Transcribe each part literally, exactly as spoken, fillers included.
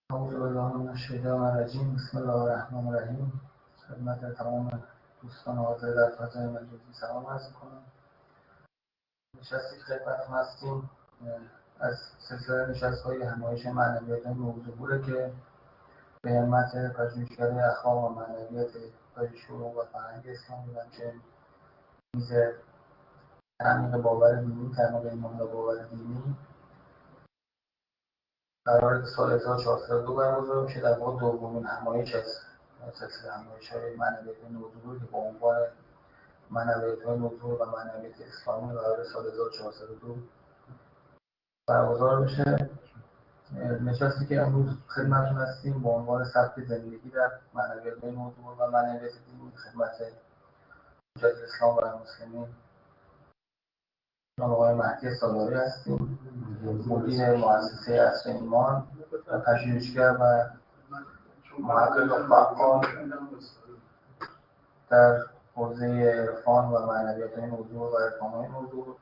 اعوذ بالله من الشیطان الرجیم. بسم الله الرحمن الرحیم. خدمت تمام دوستان حاضر در فضای مجازی سلام عرض می‌کنم. نشستی که خدمتتون هستیم از سلسله نشست‌های همایش معنویت نور ظهوره که به همت پژوهشگر اخلاق و معنویت پژوهش‌علوم و فرهنگ اسلامی و همچنین میز تعمیق باور دینی، تعمیق ایمان و باور دینی قرار سال هزار و چهارصد و دو برگزار بشه. در واقع دومین همایش از سلسله همایش‌های معنویت نور ظهور که با عنوان معنویت‌های نور ظهور و معنویت اسلامی قرار سال هزار و چهارصد و دو برگزار بشه. نشستی که امروز خدمتتون هستیم با عنوان سبک زندگی در معنویت‌های نور ظهور و معنویت دینی خدمت حجت اسلام و مسلمین جناب آقای مهدی سالاری هستیم، مدیر مؤسسه عصر ایمان و پژوهشگر و محقق و فعال در حوزه عرفان و معنویت‌های نور ظهور و عرفان‌های نور ظهور.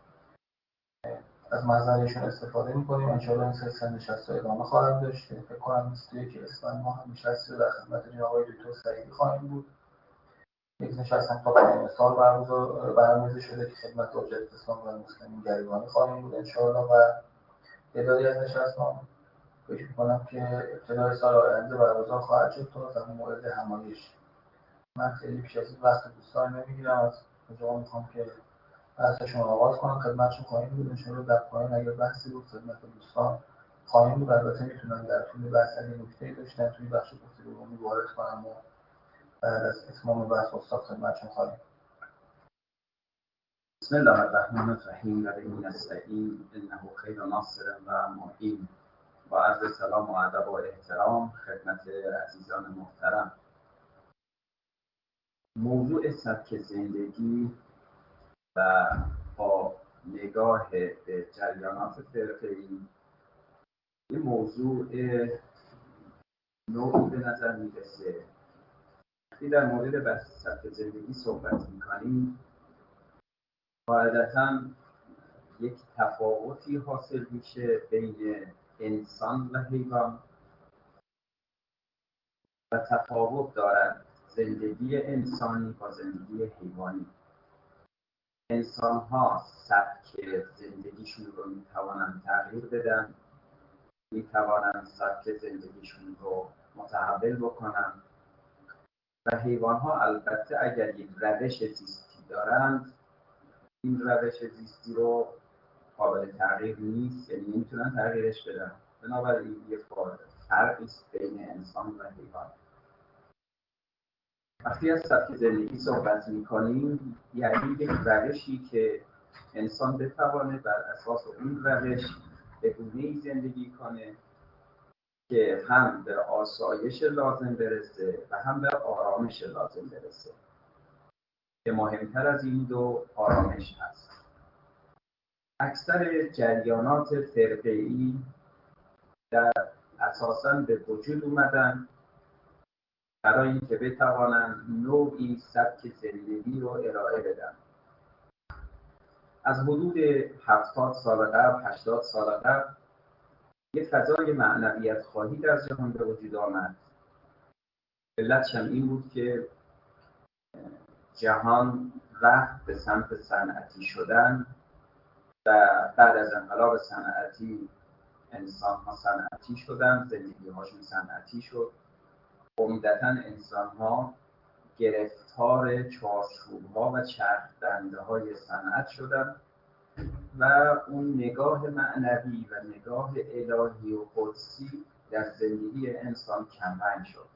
از محضرشون استفاده می‌کنیم. انشاءالله این سلسله نشست رو ادامه خواهد داشت. فکر کنم بیست و یک اسفند ماه هم نشستی رو در خدمت جناب آقای دکتر سعیدی خواهیم بود. یک نشست هم تا پایان سال برگزار برنامه‌ریزی شده که خدمت حجت اسلام و مسلمین گریبانی خواهیم بود انشاءالله و تعدادی از نشست‌ها فکر می‌کنم که ابتدای سال آینده برگزار خواهد شد تا زمان مورد همایش. من خیلی بیش از این وقت دوستان نمی‌گیرم. از شما می‌خوام که بحثشون آغاز کنم. خدمتشون خواهیم بود انشاءالله. در پایان اگر بحثی بود خدمت دوستان خواهیم بود. البته میتونن در طول بحث اگه نکته‌ای داشتن توی بخش گفتگو عمومی وارد کنم و بعد از اتمام بحث استاد خدمتشون خواهیم. بسم الله الرحمن الرحیم و به نستعین انه خیر ناصر و معین. با عرض سلام و ادب و احترام خدمت عزیزان محترم. موضوع سبک زندگی و با نگاه به جریانات فرقه‌ای این موضوع نوعی به نظر میرسه. وقتی در مورد بحث سبک زندگی صحبت میکنیم قاعدتاً یک تفاوتی حاصل میشه بین انسان و حیوان و تفاوت دارد زندگی انسانی با زندگی حیوانی. انسان ها سبک زندگیشون رو میتوانند تغییر بدن، میتوانند سبک زندگیشون رو متحول بکنن و حیوان ها البته اگر یک روش زیستی دارند این روش زیستی رو قابل تغییر نیست، یعنی نمیتونن تغییرش بدن. بنابراین یک فرقی است بین انسان و حیوان. وقتی از سبک زندگی صحبت میکنیم یعنی یک روشی که انسان بتوانه بر اساس اون روش به گونه‌ای زندگی کنه که هم به آسایش لازم برسه و هم به آرامش لازم برسه که مهمتر از این دو آرامش هست. اکثر جریانات فرقه‌ای در اساساً به وجود اومدن برای اینکه بتوانند نوعی سبک زندگی رو ارائه بدن. از حدود هفتاد سال قبل، هشتاد سال قبل یک فضای معنویت خواهی در جهان به وجود آمد. علتش هم این بود که جهان رفت به سمت صنعتی شدن و بعد از انقلاب صنعتی انسان ها صنعتی شدن، زندگی هاشون صنعتی شد. عمدتاً انسان ها گرفتار چارچوب ها و چرخ‌دنده های صنعت شدن و اون نگاه معنوی و نگاه الهی و قدسی در زندگی انسان کمرنگ شد.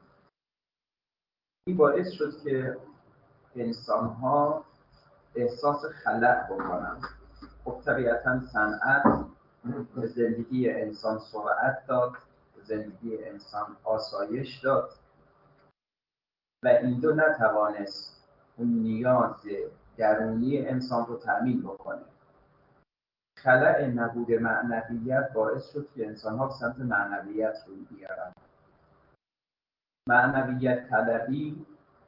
این باعث شد که انسان ها احساس خلأ بکنن. خب طبیعتاً صنعت به زندگی انسان سرعت داد، به زندگی انسان آسایش داد و این دو نتوانست اون نیاز درونی انسان رو تأمین بکنه. خلأ نبود معنویت باعث شد که انسان ها سمت معنویت رو بیارن. معنویت طلبی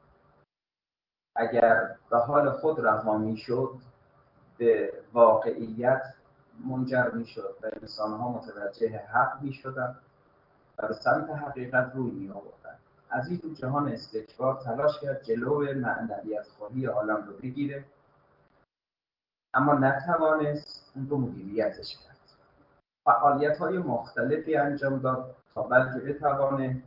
اگر به حال خود رها میشد به واقعیت منجر میشد و انسان ها متوجه حق میشدن و به سمت حقیقت روی می آوردن. از این تو جهان استکبار تلاش کرد جلو معنویت خواهی عالم رو بگیره، اما نتوانست اون رو مدیریتش کرد. فعالیت‌های مختلفی انجام داد تا بلکه بتوانه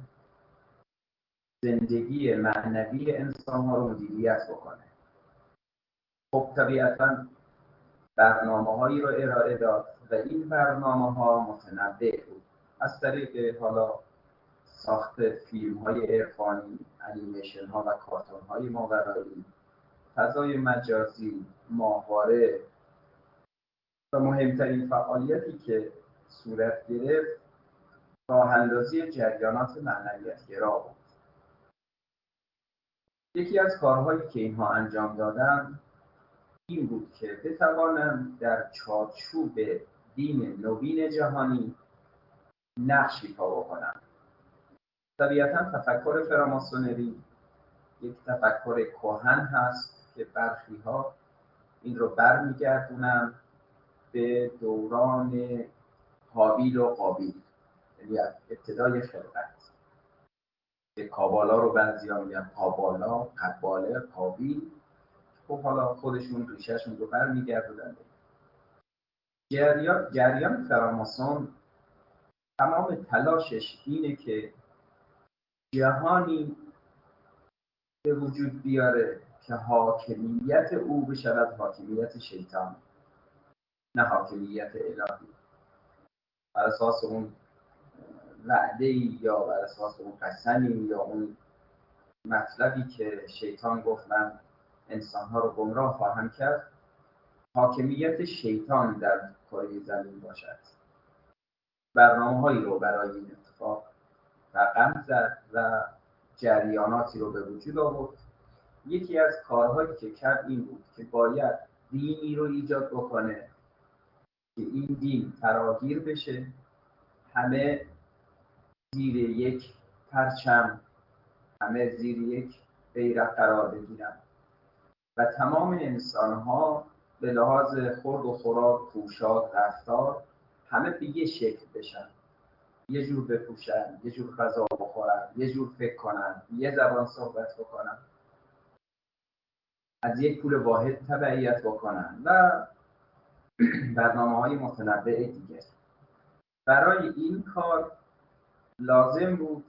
زندگی معنوی انسان‌ها رو مدیریت بکنه. خب طبیعتاً برنامه‌هایی رو ارائه داد و این برنامه‌ها متنوع بود، از طریق حالا ساخت فیلم‌های عرفانی، انیمیشن‌ها و کارتون‌های ماورایی، فضای مجازی، ماهواره و مهمترین فعالیتی که صورت گرفت راه‌اندازی جریانات معنویت‌گرا بود. یکی از کارهایی که اینها انجام دادن این بود که بتوانند در چارچوب دین نوین جهانی نقش ایفا بکنند. طبیعتاً تفکر فراماسونری یک تفکر کهن هست که برخی‌ها این رو برمیگردونن به دوران هابیل و قابیل، یعنی از ابتدای خلقت. که کابالا رو بعضی‌ها میگن قابالا، قباله، قابیل. خب حالا خودشون ریشه‌شون رو برمیگردونن. جریان جریان فراماسون تمام تلاشش اینه که جهانی به وجود بیاره که حاکمیت او بشود حاکمیت شیطان، نه حاکمیت الهی. بر اساس اون وعده‌ای یا بر اساس اون قسمی یا اون مطلبی که شیطان گفت من انسان‌ها رو گمراه خواهم کرد، حاکمیت شیطان در کره زمین باشد. برنامه‌هایی رو برای این اتفاق رقم زد و جریاناتی رو به وجود آورد. یکی از کارهایی که کرد این بود که باید دینی رو ایجاد بکنه که این دین فراگیر بشه، همه زیر یک پرچم، همه زیر یک بیرق قرار بگیرن و تمام انسان‌ها به لحاظ خورد و خوراک، پوشاک، رفتار همه به یه شکل بشن، یه جور بپوشن، یه جور غذا بخورن، یه جور فکر کنن، یه زبان صحبت بکنن، از یک پول واحد تبعیت بکنن و برنامه‌های متنوع دیگر. برای این کار لازم بود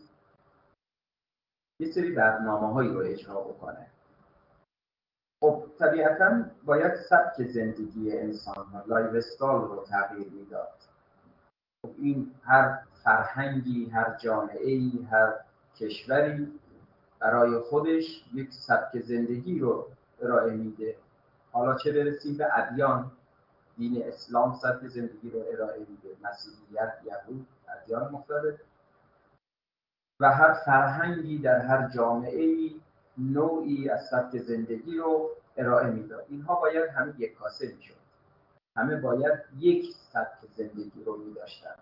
یه سری برنامه‌هایی رو اجرا بکنه. خب طبیعتاً باید سبک زندگی انسان‌ها، لایف استایل رو تغییر میداد. خب این هر فرهنگی، هر جامعه‌ای، هر کشوری برای خودش یک سبک زندگی رو ارائه میده. حالا چه برسیم به ادیان، دین اسلام سبک زندگی رو ارائه میده، مسیحیت، یهود، ادیان مختلف، و هر فرهنگی در هر جامعه‌ای نوعی از سبک زندگی رو ارائه میداد. اینها باید همه یک کاسه میشد، همه باید یک سبک زندگی رو میداشتند.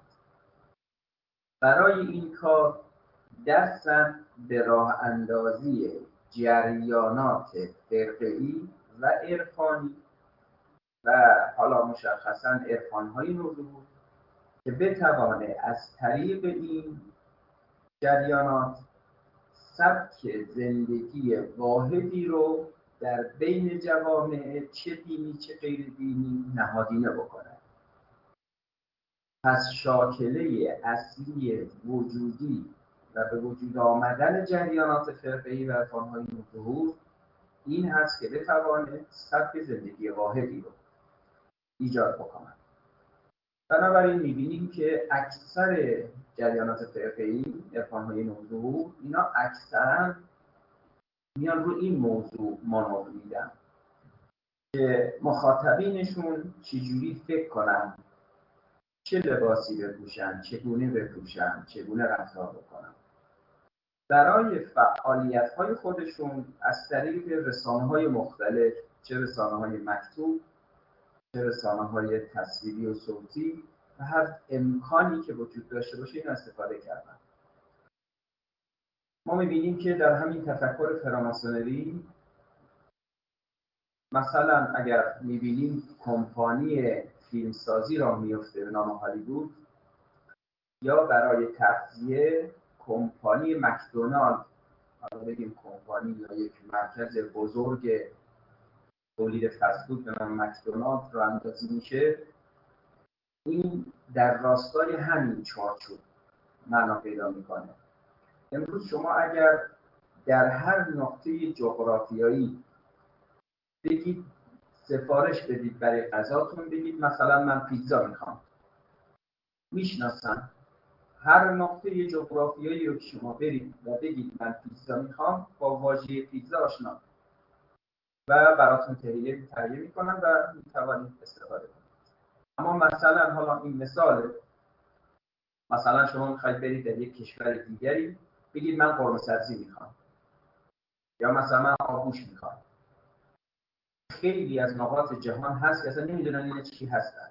برای این کار دستن به راه اندازی جریانات فرقه‌ای و عرفانی و حالا مشخصاً عرفان‌های نوظهور که بتوانه از طریق این جریانات سبک زندگی واحدی رو در بین جوامع چه دینی چه غیر دینی نهادینه بکنه. پس شاکله اصلی وجودی و به وجود آمدن جریانات فرقه‌ای و عرفان‌های نوظهور این هست که بتوانه سبک زندگی واحدی رو ایجاد بکنه. بنابراین می‌بینیم که اکثر جریانات فرقه‌ای، عرفان‌های نوظهور، اینا اکثراً میان رو این موضوع مانور میدن که مخاطبینشون چجوری فکر کنن، چه لباسی بپوشن، چگونه بپوشن، چگونه رفتار بکنن. برای فعالیت‌های خودشون از طریق رسانه‌های مختلف، چه رسانه‌های مکتوب، چه رسانه‌های تصویری و صوتی، و هر امکانی که وجود داشته باشه این استفاده کردن. ما می‌بینیم که در همین تفکر فراماسونری مثلا اگر می‌بینیم کمپانی فیلمسازی را میفته به نام هالیوود، یا برای تغذیه کمپانی مکدونالد، حالا بگیم کمپانی یا یک مرکز بزرگ تولید فست‌فود به نام مکدونالد رو اندازی میشه، این در راستای همین چارچوب معنا پیدا میکنه. امروز شما اگر در هر نقطه جغرافیایی بگید سفارش بدید برای غذاتون، بگید مثلا من پیتزا میخوام، میشناسن. هر نقطه جغرافیایی رو که شما برید و بگید من پیتزا میخوام، با واژه پیتزا آشنا و براتون تهیه تهیه میکنن و میتوانید استفاده کنید. اما مثلا حالا این مثاله، مثلا شما میخواید برید در یک کشور دیگری بگید من قرمه سبزی میخوام یا مثلا من آبگوش میخوام. خیلی از نقاط جهان هست که اصلا نمیدونن این چی هستن.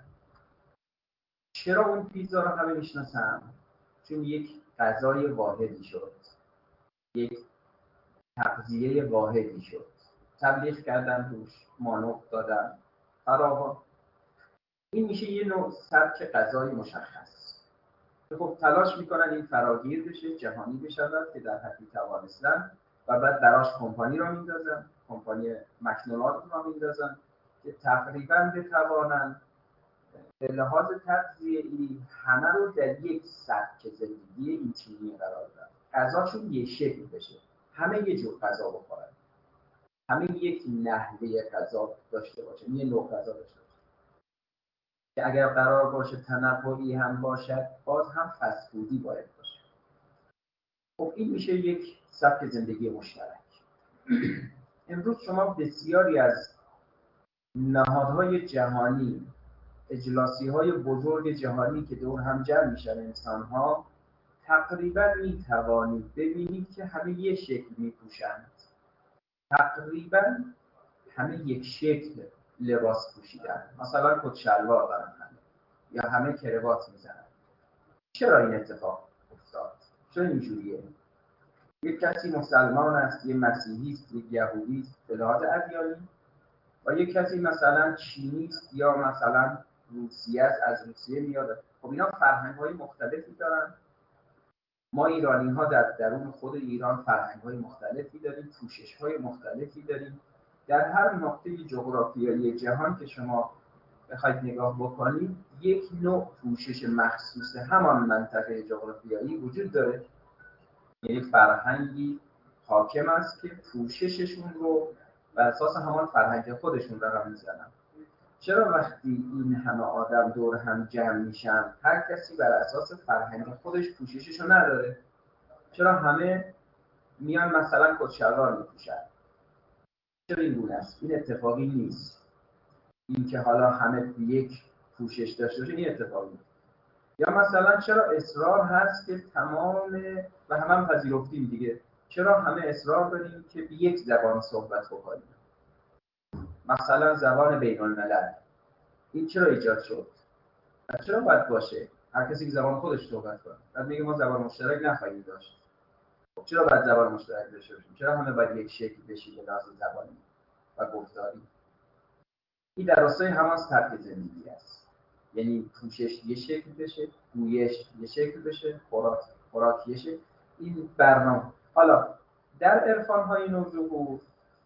چرا اون پیتزا رو همه میشناسن؟ چون یک غذای واحدی شد، یک تغذیه واحدی شد، تبلیغ کردن روش، مانور دادن، فراوان. این میشه یه نوع سبک غذای مشخص. خب تلاش میکنن این فراگیر بشه، جهانی بشه که در حدی توانستن و بعد براش کمپانی رو میندازن، کمپانی مکدونالد رو میندازن که تقریبا بتوانن به لحاظ تغذیه‌ای همه رو در یک سبک زندگی این چینی قرار بدن. غذاشون یه شکل بشه، همه یه جور غذا بخورن، همه یک نحوه غذا داشته باشن، یه نوع غذا داشته باشن که اگر قرار باشه تنوعی هم باشد باز هم فست فودی باید باشه. خب این میشه یک سبک زندگی مشترک. امروز شما بسیاری از نهادهای جهانی، اجلاسی‌های بزرگ جهانی که دور هم جمع میشن انسان‌ها، تقریبا میتوانید ببینید که همه یک شکل میپوشند، تقریبا همه یک شکل لباس پوشیدن، مثلا کت شلوار دارن همه یا همه کراوات میزنن. چرا این اتفاق افتاد؟ چرا اینجوریه؟ یک کسی مسلمان است، یک مسیحی است، یک یهودی است به لحاظ ادیانی، و یک کسی مثلا چینی است یا مثلا روسیه است، از روسیه میاد. خب اینا فرهنگ‌های مختلفی دارن. ما ایرانی‌ها در درون خود ایران فرهنگ‌های مختلفی داریم، پوشش‌های مختلفی داریم. در هر نقطه جغرافیایی جهان که شما بخواید نگاه بکنید، یک نوع پوشش مخصوص همان منطقه جغرافیایی وجود داره. یعنی فرهنگی حاکم است که پوشششون رو بر اساس همان فرهنگ خودشون رقم میزنن. چرا وقتی این همه آدم دور هم جمع میشن هر کسی بر اساس فرهنگ خودش پوشششو نداره؟ چرا همه میان مثلا کت شلوار میپوشن؟ چرا این گونه است؟ این اتفاقی نیست. این که حالا همه یک پوشش داشته باشه این اتفاقی نیست. یا مثلا چرا اصرار هست که تمام و همه هم پذیرفتیم دیگه، چرا همه اصرار داریم که به یک زبان صحبت بکنیم؟ مثلا زبان بین الملل این چرا ایجاد شد؟ چرا باید باشه؟ هر کسی که زبان خودش صحبت کنه. بعد میگه ما زبان مشترک نخواهیم داشت. چرا باید زبان مشترک داشته باشیم؟ چرا همه باید یک شکل بشیم به لحاظ زبانی و گفتاری؟ این در راستای همان سبک زندگی است. یعنی پوشش یه شکل بشه، گویش یه شکل بشه، خوراک خوراک یه شکل. این برنامه. حالا در عرفان‌های نوظهور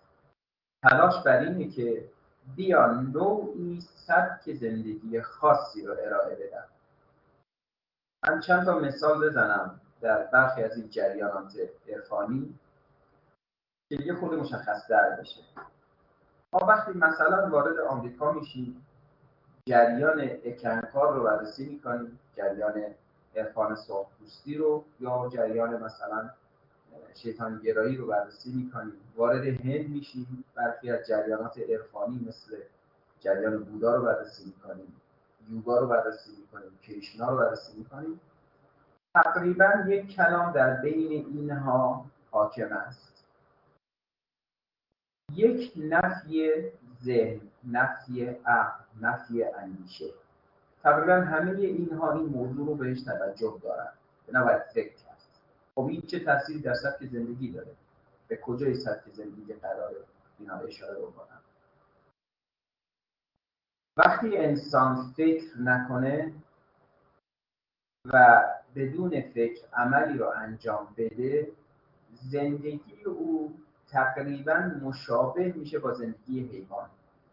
تلاش بر اینه که بیان نوعی سبک زندگی خاصی رو ارائه بدن. من چند تا مثال بزنم در برخی از این جریانات عرفانی که یه خود مشخص‌تر بشه. ما وقتی مثلا وارد آمریکا میشیم، جریان اکنکار رو بررسی میکنیم، جریان عرفان سرخپوستی رو یا جریان مثلا شیطان گرایی رو بررسی میکنیم. وارد هند میشیم، برخی از جریانات عرفانی مثل جریان بودا رو بررسی میکنیم، یوگا رو بررسی میکنیم، کریشنا رو بررسی میکنیم. تقریبا یک کلام در بین اینها حاکم است: یک نفی ذهن، نفی عقل، نفی اندیشه. تقریبا همه اینها این موضوع رو بهش توجه دارن که نباید فکر کرد. خب این چه تأثیری در سبک زندگی داره؟ به کجای سبک زندگی قراره اینا اشاره بکنم؟ وقتی انسان فکر نکنه و بدون فکر عملی رو انجام بده، زندگی او تقریبا مشابه میشه با زندگی حیوان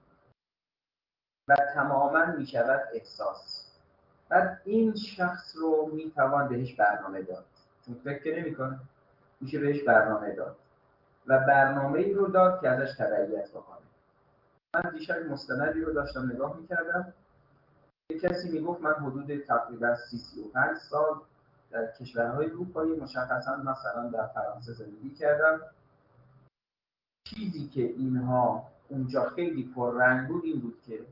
و تماما میشود احساس. بعد این شخص رو میتوان بهش برنامه داد، چون فکر نمیکنه، میشه بهش برنامه داد و برنامه ای رو داد که ازش تبعیت بکنه. من دیشب مستندی رو داشتم نگاه میکردم، یک کسی میگفت من حدود تقریبا سی سی و پنج سال در کشورهای اروپایی، مشخصا مثلا در فرانسه زندگی کردم. چیزی که اینها اونجا خیلی پررنگ بود این بود که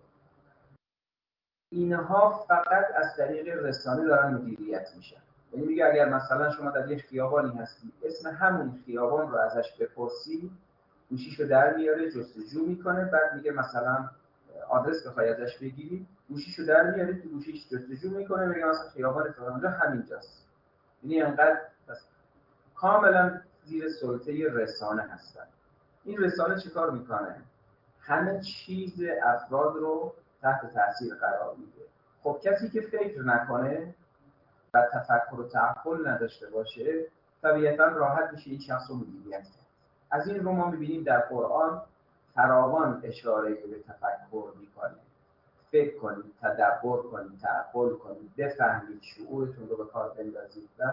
اینها فقط از طریق رسانه دارن مدیریت میشن. یعنی میگه اگر مثلا شما در یک خیابانی هستی، اسم همون خیابان رو ازش بپرسی، گوشیشو در میاره، جستجو میکنه، بعد میگه مثلا آدرس بخوای ازش بگیری، گوشیشو در میاره، تو گوشیش جستجو میکنه، میگه مثلا خیابان فلانجا همینجاست. یعنی انقدر کاملا زیر سلطه رسانه هستن. این رسانه چیکار میکنه؟ همه چیز افراد رو تحت تاثیر قرار میده. خب کسی که فکر نکنه و تفکر و تعقل نداشته باشه، طبیعتا راحت میشه این شخص رو مدیریت کرد. از این رو ما میبینیم در قرآن فراوان اشاره به تفکر میکنه. فکر کنید، تدبر کنید، تعقل کنید، بفهمید، شعورتون رو به کار بندازید. و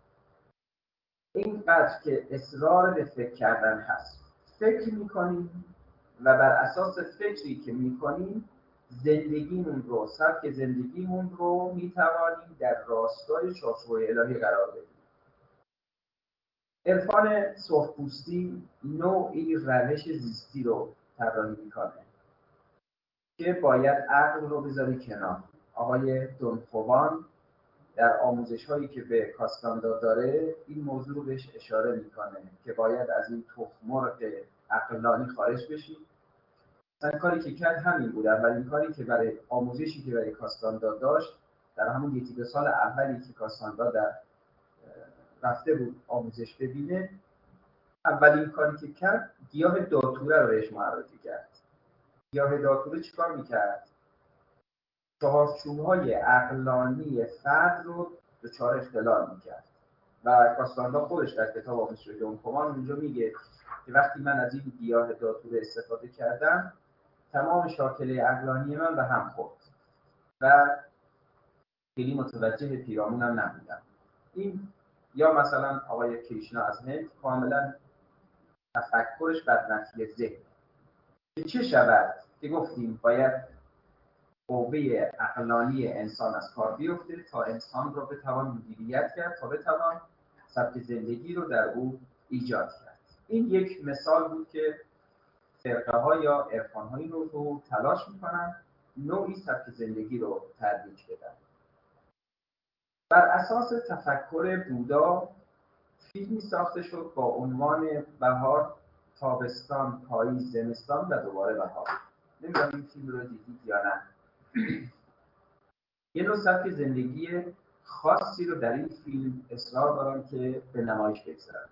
اینقدر که اصرار به فکر کردن هست، فکر میکنیم و بر اساس فکری که میکنیم زندگیمون رو، سبک زندگیمون رو میتوانیم در راستای چارچوب الهی قرار بدیم. عرفان سرخپوستی نوعی روش زیستی رو طراحی میکنه که باید عقل رو بذاری کنار. آقای دونخوان در آموزش هایی که به کاستاندا داره این موضوع رو بهش اشاره میکنه که باید از این تخم‌مرغ عقلانی خارج بشید. مثلا کاری که کرد همین بود. اولین کاری که برای آموزشی که برای کاستاندا داشت، در همون یکی دو سال اولی که کاستاندا در رفته بود آموزش ببینه، اولین کاری که کرد گیاه داتوره رو بهش معرفی کرد. گیاه داتوره چیکار میکرد؟ چهارچوب‌های عقلانی فرد رو دچار اختلال میکرد. و کاستاندا خودش در کتاب آموزش دونخوان اونجا میگه که وقتی من از این گیاه داتوره استفاده کردم، تمام شاکله عقلانی من به هم خورد و خیلی متوجه پیرامونم نبودم. این یا مثلا آقای کریشنا از هند کاملا تفکرش بر نفی ذهن. چه شود که گفتیم باید قوه عقلانی انسان از کار بیفته تا انسان رو بتوان مدیریت کرد، تا بتوان سبک زندگی رو در او ایجاد کرد. این یک مثال بود که فرقه ها یا عرفان هایی رو, رو تلاش میکنن نوعی سبک زندگی رو ترویج بدن. بر اساس تفکر بودا فیلمی ساخته شد با عنوان بهار، تابستان، پاییز، زمستان و دوباره بهار. نمیدونم این فیلم رو دیدید یا نه. یه نوع سبک زندگی خاصی رو در این فیلم اصرار دارم که به نمایش بگذارم.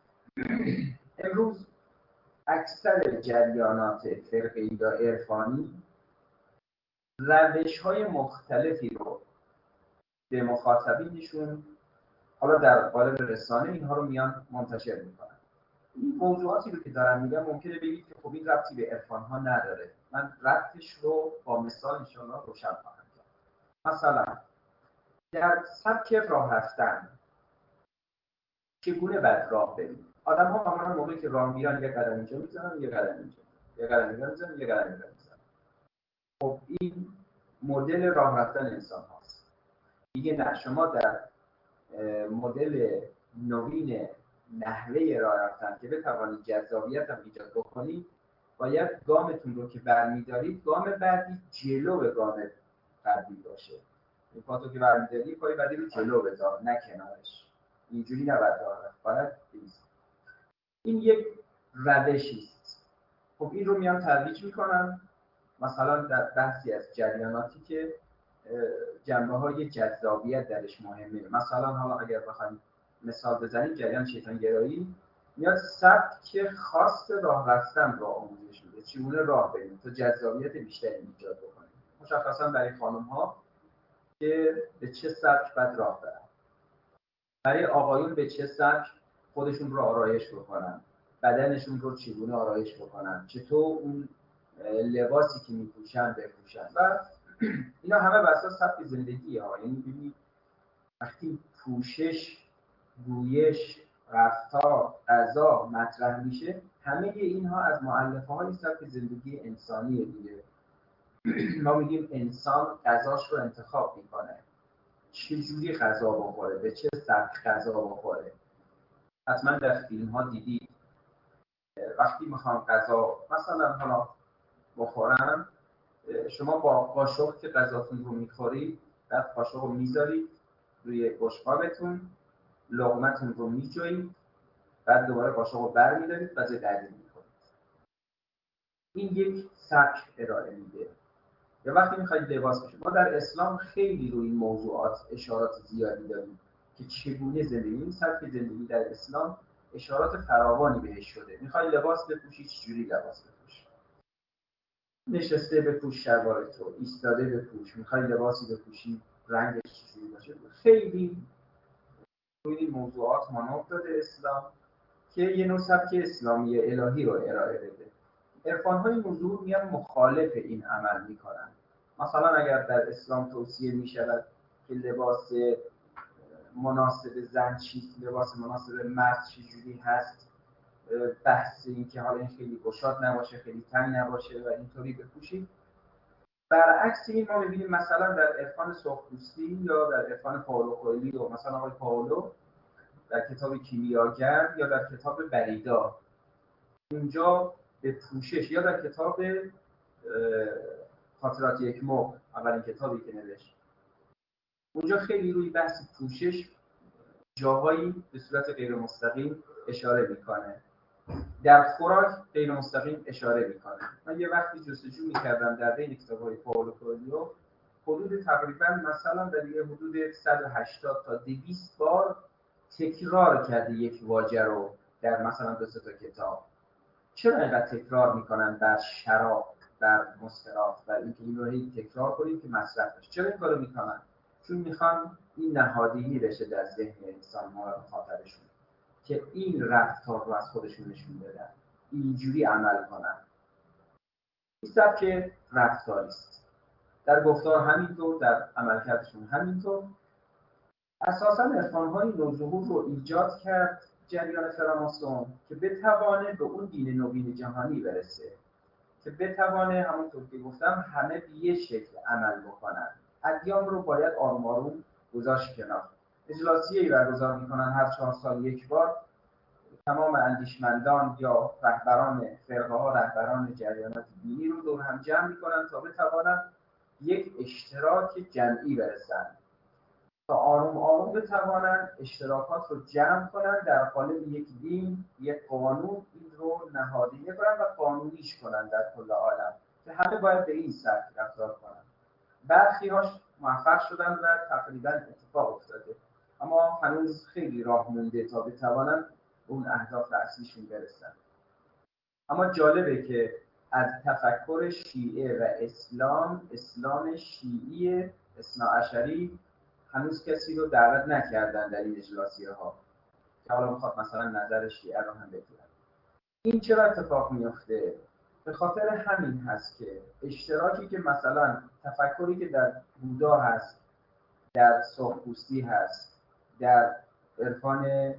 امروز اکثر جریانات فرقه‌ای یا عرفانی روش‌های مختلفی رو به مخاطبینشون، حالا در قالب رسانه، اینها رو میان منتشر میکنن. این موضوعاتی رو که دارم میگم ممکنه بگید که خب این ربطی به عرفان‌ها نداره. من ربطش رو با مثال انشاءالله روشن خواهم کرد. مثلا در سبک راه رفتن چگونه باید راه بریم؟ آدم‌ها معمولاً موقعی که راه میرن یه قدم اینجا میزنن، یه قدم اینجا، یه قدم اینجا میزنن، یه قدم اینجا میزنن. خب این مدل راه رفتن انسان هاست. دیگه نه، شما در مدل نوین نحوه راه رفتن که بتوانید جذابیت هم ایجاد بکنید، باید گامتون رو که برمیدارید، گام بعدی جلو به گام قبلی باشه. این پاتو که برمیداری، پای بعدی رو جلو بذار، نه کنارش. اینجوری نباید راه رفت، باید بیست. این یک روشی است. خب این رو میان ترویج میکنن، مثلا در بحثی از جریاناتی که جنبه های جذابیت درش مهمه. مثلا حالا اگر بخوایم مثال بزنیم، جریان شیطان گرایی میاد سبک خاص راه رفتن رو آموزش میده، چگونه راه بریم تا جذابیت بیشتری ایجاد بکنیم. مشخصا برای خانم ها که به چه سبک باید راه برن. برای آقایون به چه سبک خودشون رو آرایش بکنن، بدنشون رو چگونه آرایش بکنن، چطور اون لباسی که میپوشن بپوشن و اینا همه بر اساس سبک زندگی ها. یعنی ببینید وقتی پوشش، گویش، رفتار، غذا مطرح میشه، همه اینها از مؤلفه های سبک زندگی انسانیه دیگه. ما میگیم انسان غذاش رو انتخاب میکنه، چه جوری غذا بخوره، به چه سبک غذا بخوره. حتما در فیلم ها دیدید وقتی میخوام غذا مثلا حالا بخورم، شما با قاشق که غذاتون رو میخورید، بعد قاشق رو میذارید روی بشقابتون، لقمتون رو میجویید، بعد دوباره قاشق رو برمیدارید و بعدی میخورید. این یک سبک ارائه میده. یا وقتی میخواید لباس بشید، ما در اسلام خیلی روی این موضوعات اشارات زیادی داریم که چگونه زندگی، این سبک زندگی در اسلام اشارات فراوانی بهش شده. میخوای لباس بپوشی، چجوری لباس بپوشی؟ نشسته بپوش شلوار تو، ایستاده بپوش، میخوای لباسی بپوشی رنگش چجوری باشه. خیلی روی این موضوعات مانور داده اسلام که یه نوع سبک اسلامی الهی رو ارائه بده. عرفان‌های نزول میان مخالف این عمل میکنن. مثلا اگر در اسلام توصیه میشود که لباس مناسب زن چیست، لباس مناسب مرد چجوری هست، بحث این که حالا این خیلی گشاد نباشه، خیلی تنگ نباشه و اینطوری بپوشید. برعکس این ما می‌بینیم مثلا در عرفان سرخپوستی یا در عرفان پائولو کوئلیو، مثلا آقای پائولو در کتاب کیمیاگر یا در کتاب بریدا، اونجا به پوشش، یا در کتاب خاطرات یک موقع، اولین کتابی که نوشت، اونجا خیلی روی بحث پوشش جاهایی به صورت غیر مستقیم اشاره میکنه. در خوراک غیر مستقیم اشاره میکنه. من یه وقتی جستجو میکردم در بین کتاب‌های پائولو کوئلیو، حدود تقریبا مثلا در یه حدود صد و هشتاد تا دویست بار تکرار کرده یک واژه رو در مثلا دو سه تا کتاب. چرا اینقدر تکرار میکنن بر شراب، بر مسکرات، بر اینکه این رو هی تکرار کنیم که مصرف بشه؟ چرا این کارو میکنن؟ چون میخوان این نهادینی بشه در ذهن انسان ها و مخاطبشون که این رفتار رو از خودشون نشون بدن، اینجوری عمل کنن. این سبک رفتاری است. در گفتار همینطور، در عملکردشون همینطور. اساساً عرفان‌های نوظهور رو ایجاد کرد جریان فراماسون که بتوانه به اون دین نوین جهانی برسه، که بتوانه همونطور که گفتم همه به یه شکل عمل بکنن. ادیان رو باید آروم آروم گذاشت کنار. اجلاسیه‌ای برگزار میکنن هر چهار سال یک بار، تمام اندیشمندان یا رهبران فرقه ها، رهبران جریانات دینی رو دور هم جمع میکنن تا بتوانن یک اشتراک جمعی برسن، تا آروم آروم بتوانن اشتراکات رو جمع کنن در قالب یک دین، یک قانون، این رو نهادینه کنن و قانونیش کنن در کل عالم که همه باید به این سبک رفتار کنن. برخی هاش موفق شدن و تقریبا اتفاق افتاده، اما هنوز خیلی راه مونده تا بتوانن اون اهداف اصلیشون برسن. اما جالبه که از تفکر شیعه و اسلام، اسلام شیعی اثناعشری هنوز کسی رو دعوت نکردن در این اجلاسیه ها که حالا میخواد مثلا نظر شیعه رو هم بگیرن. این چرا اتفاق میفته؟ به خاطر همین هست که اشتراکی که مثلا تفکری که در بودا هست، در سرخپوستی هست، در عرفان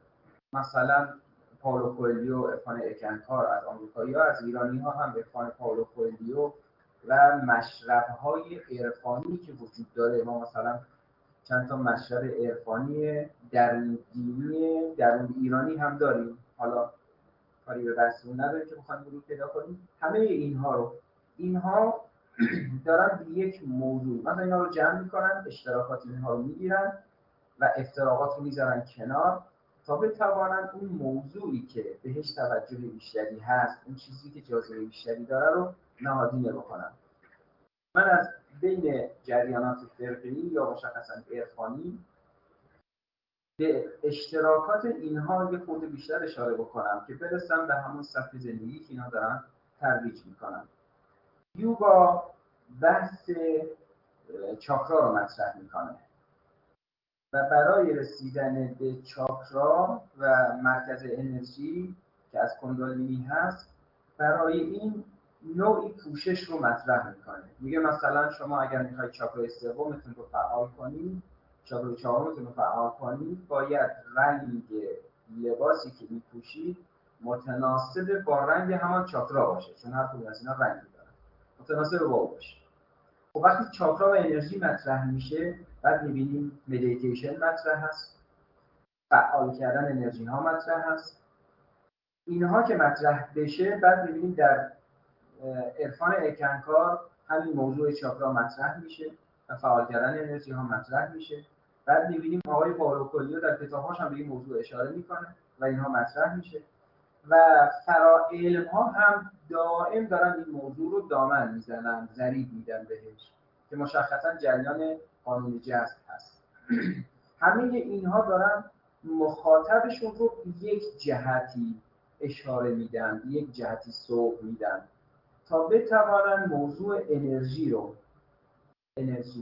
مثلا پائولو کوئلیو، عرفان اکنکار از آمریکایی ها، از ایرانی ها هم عرفان پائولو کوئلیو و مشرب های عرفانی که وجود داره. ما مثلا چند تا مشرب عرفانی درون دینی درون ایرانی هم داریم، حالا کاری به بحثمون نداریم که بخوایم ورود پیدا کنیم. همه اینها رو اینها دارن به یک موضوع، مثلا اینا رو جمع میکنن، اشتراکات اینها رو میگیرن و افتراقات رو میذارن کنار تا بتوانن اون موضوعی که بهش توجه بیشتری هست، اون چیزی که جاذبه بیشتری داره رو نهادینه بکنن. من از بین جریانات فرقه‌ای یا مشخصاً عرفانی به اشتراکات اینها یه خورده بیشتر اشاره بکنم که برسم به همون سبک زندگی که اینا دارن ترویج میکنن. یوگا بحث چاکرا رو مطرح میکنه و برای رسیدن به چاکرا و مرکز انرژی که از کندالینی هست، برای این نوعی پوشش رو مطرح میکنه. میگه مثلا شما اگر میخواید چاکرای سومتون رو فعال کنید، چاکرای چهارمتون رو فعال کنید، باید رنگ لباسی که میپوشید متناسب با رنگ همان چاکرا باشه، چون هر کدوم از اینا رنگی دارن، متناسب با اون باشه. خب وقتی چاکرا و انرژی مطرح میشه، بعد میبینیم مدیتیشن مطرح هست، فعال کردن انرژی ها مطرح هست. اینها که مطرح بشه، بعد میبینیم در عرفان ایکنکار همین موضوع چاکرا مطرح میشه و فعال کردن انرژی ها مطرح میشه. بعد میبینیم آقای پائولو کوئلیو در کتاب‌هاش هم به این موضوع اشاره میکنه و اینها مطرح میشه و فرا علم ها هم دائم دارن این موضوع رو دامن میزنن، ضریب میدن بهش که مشخصا جریان قانون جذب هست. همه اینها دارن مخاطبشون رو یک جهتی اشاره میدن، یک جهتی سوق میدن تا بتوانن موضوع انرژی رو انرژی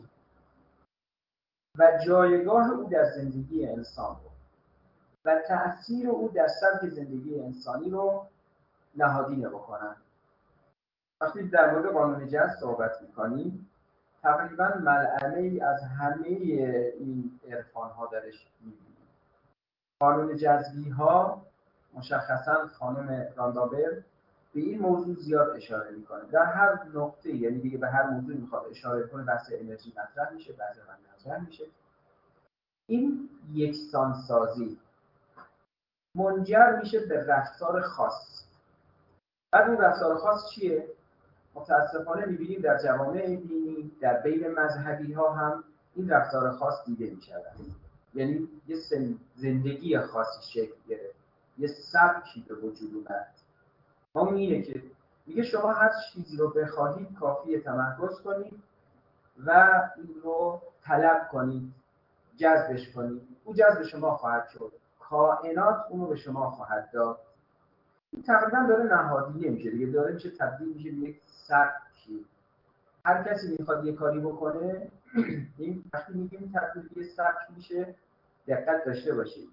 و جایگاه او در زندگی انسان رو و تأثیر او در سبک زندگی انسانی رو نهادینه بکنن. وقتی در مورد قانون جذب صحبت میکنیم، تقریبا ملعمه‌ای از همه این عرفان‌ها درش می‌بینیم. قانون جذبی ها مشخصا خانم راندابل به این موضوع زیاد اشاره میکنه. در هر نقطه، یعنی دیگه به هر موضوعی میخواد اشاره کنه، بحث انرژی مطرح میشه، بحث رنگ مطرح میشه. این یکسانسازی منجر میشه به رفتار خاص. بعد اون رفتار خاص چیه؟ متاسفانه میبینیم در جوامع دینی، در بین مذهبی ها هم این رفتار خاص دیده میشود. یعنی یه زندگی خاصی شکل گرفت، یه سبکی به وجود اومد. اون اینه که میگه شما هر چیزی رو بخواهید کافیه تمرکز کنید و این رو طلب کنید، جذبش کنید، اون جذب شما خواهد شد، کائنات اون رو به شما خواهد داد. این تقریبا داره نهادینه میشه دیگه، داره میشه تبدیل میشه به یک سبکی. هر کسی میخواد یه کاری بکنه، این وقتی میگیم تبدیل به سبک میشه، دقت داشته باشید.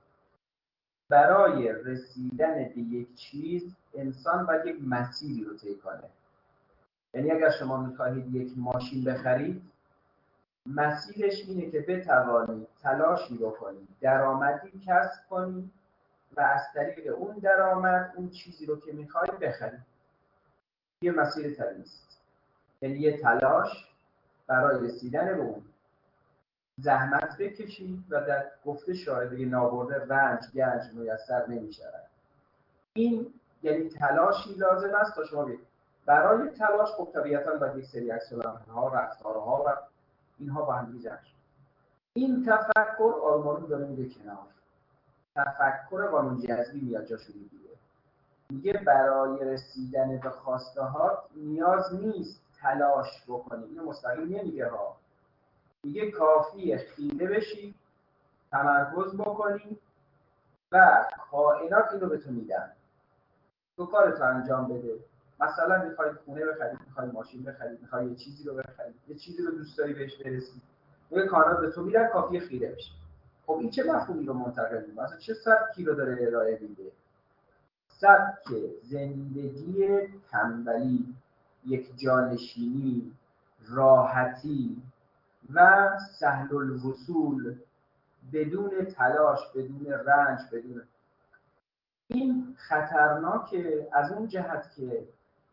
برای رسیدن به یک چیز انسان باید یک مسیری رو طی کنه. یعنی اگر شما میخواهید یک ماشین بخرید، مسیرش اینه که بتوانید تلاشی بکنید، درآمدی کسب کنید و از طریق اون درآمد اون چیزی رو که میخواهید بخرید. یه مسیر طبیعی است. یعنی یه تلاش برای رسیدن به اون. زحمت بکشید و در گفته شاعر دیگه نابرده رنج گنج میسر نمیشود. این یعنی تلاشی لازم است تا شما بید. برای تلاش خب طبیعتاً باید یک سری عکس‌العمل‌ها، رفتارها و اینها با هم دیگه. این تفکر آرمانو داره میده کنار. تفکر قانون جذبی میاد جاشو میگیره. میگه برای رسیدن به خواسته ها نیاز نیست تلاش بکنید. اینو مستقیم نمیگه ها. میگه کافیه خیره بشی، تمرکز بکنی و کائنات اینو به تو میدن. تو کارتو انجام بده. مثلا میخوای خونه بخرید، میخوای ماشین بخرید، میخوای یه چیزی رو بخرید، یه چیزی رو دوست داری بهش برسی، میگه کائنات به تو میدن، کافیه خیره بشی. خب این چه مفهومی رو منتقل میکنه؟ مثلا چه سبکی رو داره ارائه میده؟ سبک زندگی تنبلی، یک جانشینی، راحتی و سهل الوصول، بدون تلاش، بدون رنج، بدون. این خطرناکه از اون جهت که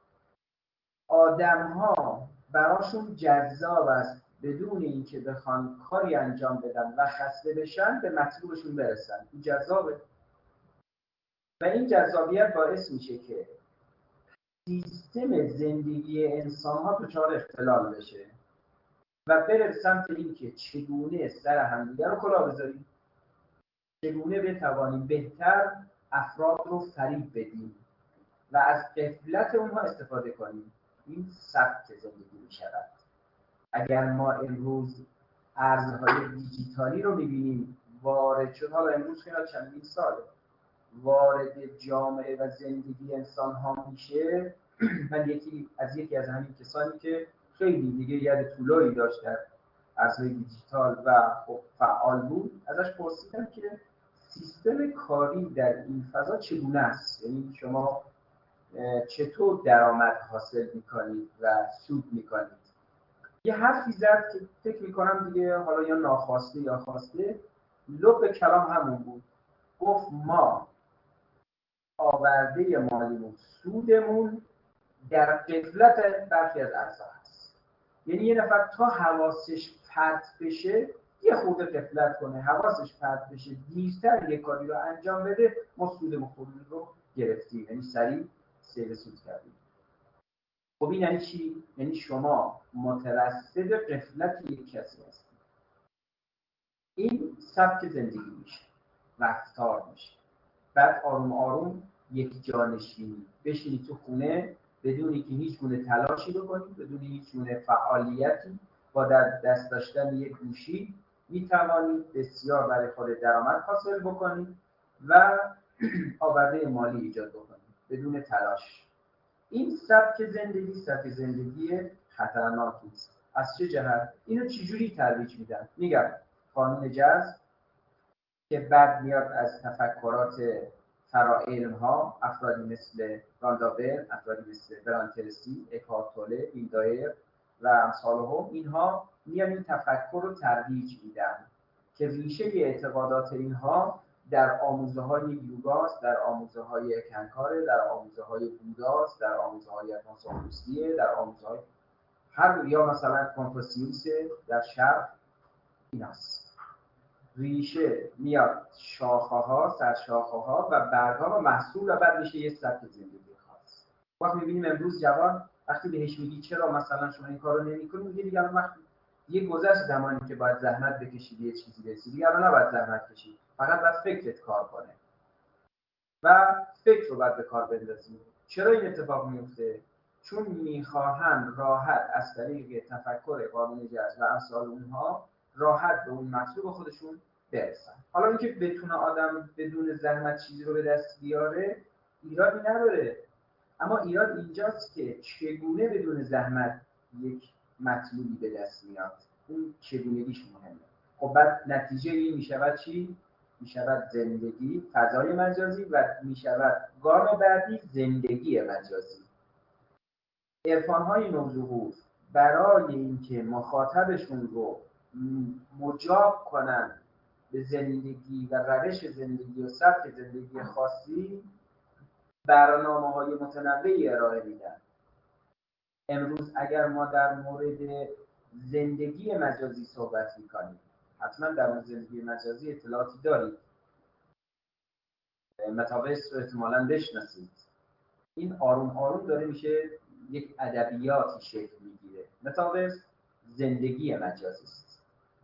آدم‌ها براشون جذاب است بدون اینکه بخوان کاری انجام بدن و خسته بشن به مطلوبشون برسن. این جذابه و این جذابیت باعث میشه که سیستم زندگی انسان‌ها دچار اختلال بشه و بره سمت این که چگونه سر همدیگر رو کلاه بذاریم، چگونه بتوانیم بهتر افراد رو فریب بدیم و از غفلت اونها استفاده کنیم. این سبک زندگی می شود. اگر ما امروز ارزهای دیجیتالی رو ببینیم وارد شد، حالا امروز خیلی چندین ساله وارد جامعه و زندگی انسان ها میشه. من یکی از یکی از همین کسانی که خیلی دیگه ید طولایی داشت در ارزهای دیجیتال و خب فعال بود، ازش پرسیدم که سیستم کاری در این فضا چگونه است؟ یعنی شما چطور درآمد حاصل میکنید و سود میکنید؟ یه حرفی زد که فکر میکنم دیگه حالا یا ناخواسته یا خواسته لب کلام همون بود. گفت ما آورده مالیمون، سودمون در قفلت برخی از ارزها هست. یعنی یه نفر تا حواسش پرت بشه یه خورده غفلت کنه، حواسش پرت بشه، دیرتر یه کاری رو انجام بده، ما سودمون خودمون رو گرفتیم، یعنی سریع سیر سود کردیم. خب این یعنی چی؟ یعنی شما مترصد قفلت یک کسی هستید. این سبک زندگی میشه، رفتار میشه. بعد آروم آروم یک جانشینی بشینی تو خونه بدونی که هیچ گونه تلاشی بکنید، بدون هیچ گونه فعالیتی، با در دست داشتن یک گوشی میتوانید بسیار برای خود درآمد حاصل بکنید و آورده مالی ایجاد بکنید بدون تلاش. این سبک زندگی سبک زندگی خطرناکی است. از چه جهت؟ اینو چجوری ترویج میدن؟ میگم قانون جذب که بعد میاد از تفکرات فرائلم ها، افرادی مثل راندابل، افرادی مثل برانترسی، اکهارت توله، ویلدایر و امثالهم، اینها میان این تفکر رو ترویج میدن که ریشه اعتقادات اینها در آموزه های یوگاست، در آموزه های کنکاره، در آموزه های بوداست، در آموزه های افلاطونیه، در آموزه های هر یا مثلا کنفوسیوس در شرق ایناست. ریشه میاد شاخه ها، سرشاخه ها و برگ ها و محصول و بعد میشه یه سبک زندگی خاص. وقت میبینیم امروز جوان وقتی بهش میگی چرا مثلا شما این کارو نمی‌کنی، میگه دیگه وقت یه گذشت زمانی که باید زحمت بکشید یه چیزی رسید، دیگه الان نباید زحمت کشید، فقط باید فکرت کار کنه و فکر رو باید به کار بندازیم. چرا این اتفاق میفته؟ چون میخواهن راحت از طریق تفکر قانون جذب و امثال اونها راحت به اون مطلوب خودشون برسن. حالا اینکه بتونه آدم بدون زحمت چیزی رو به دست بیاره ایرادی نداره، اما ایراد اینجاست که چگونه بدون زحمت یک مطلوبی به دست میاد، اون چگونگیش مهمه. خب بعد نتیجه این میشود چی؟ میشود زندگی فضای مجازی و میشود گام بعدی زندگی مجازی. عرفان‌های نوظهور برای اینکه مخاطبشون رو مجاب کنن به زندگی و روش زندگی و سبک زندگی خاصی برنامه‌های متنوعی ارائه میدن. امروز اگر ما در مورد زندگی مجازی صحبت می‌کنیم، حتما در مورد زندگی مجازی اطلاعاتی دارید، متاورس رو احتمالاً بشناسید. این آروم آروم داره میشه یک ادبیاتی شکل میگیره. متاورس زندگی مجازی است.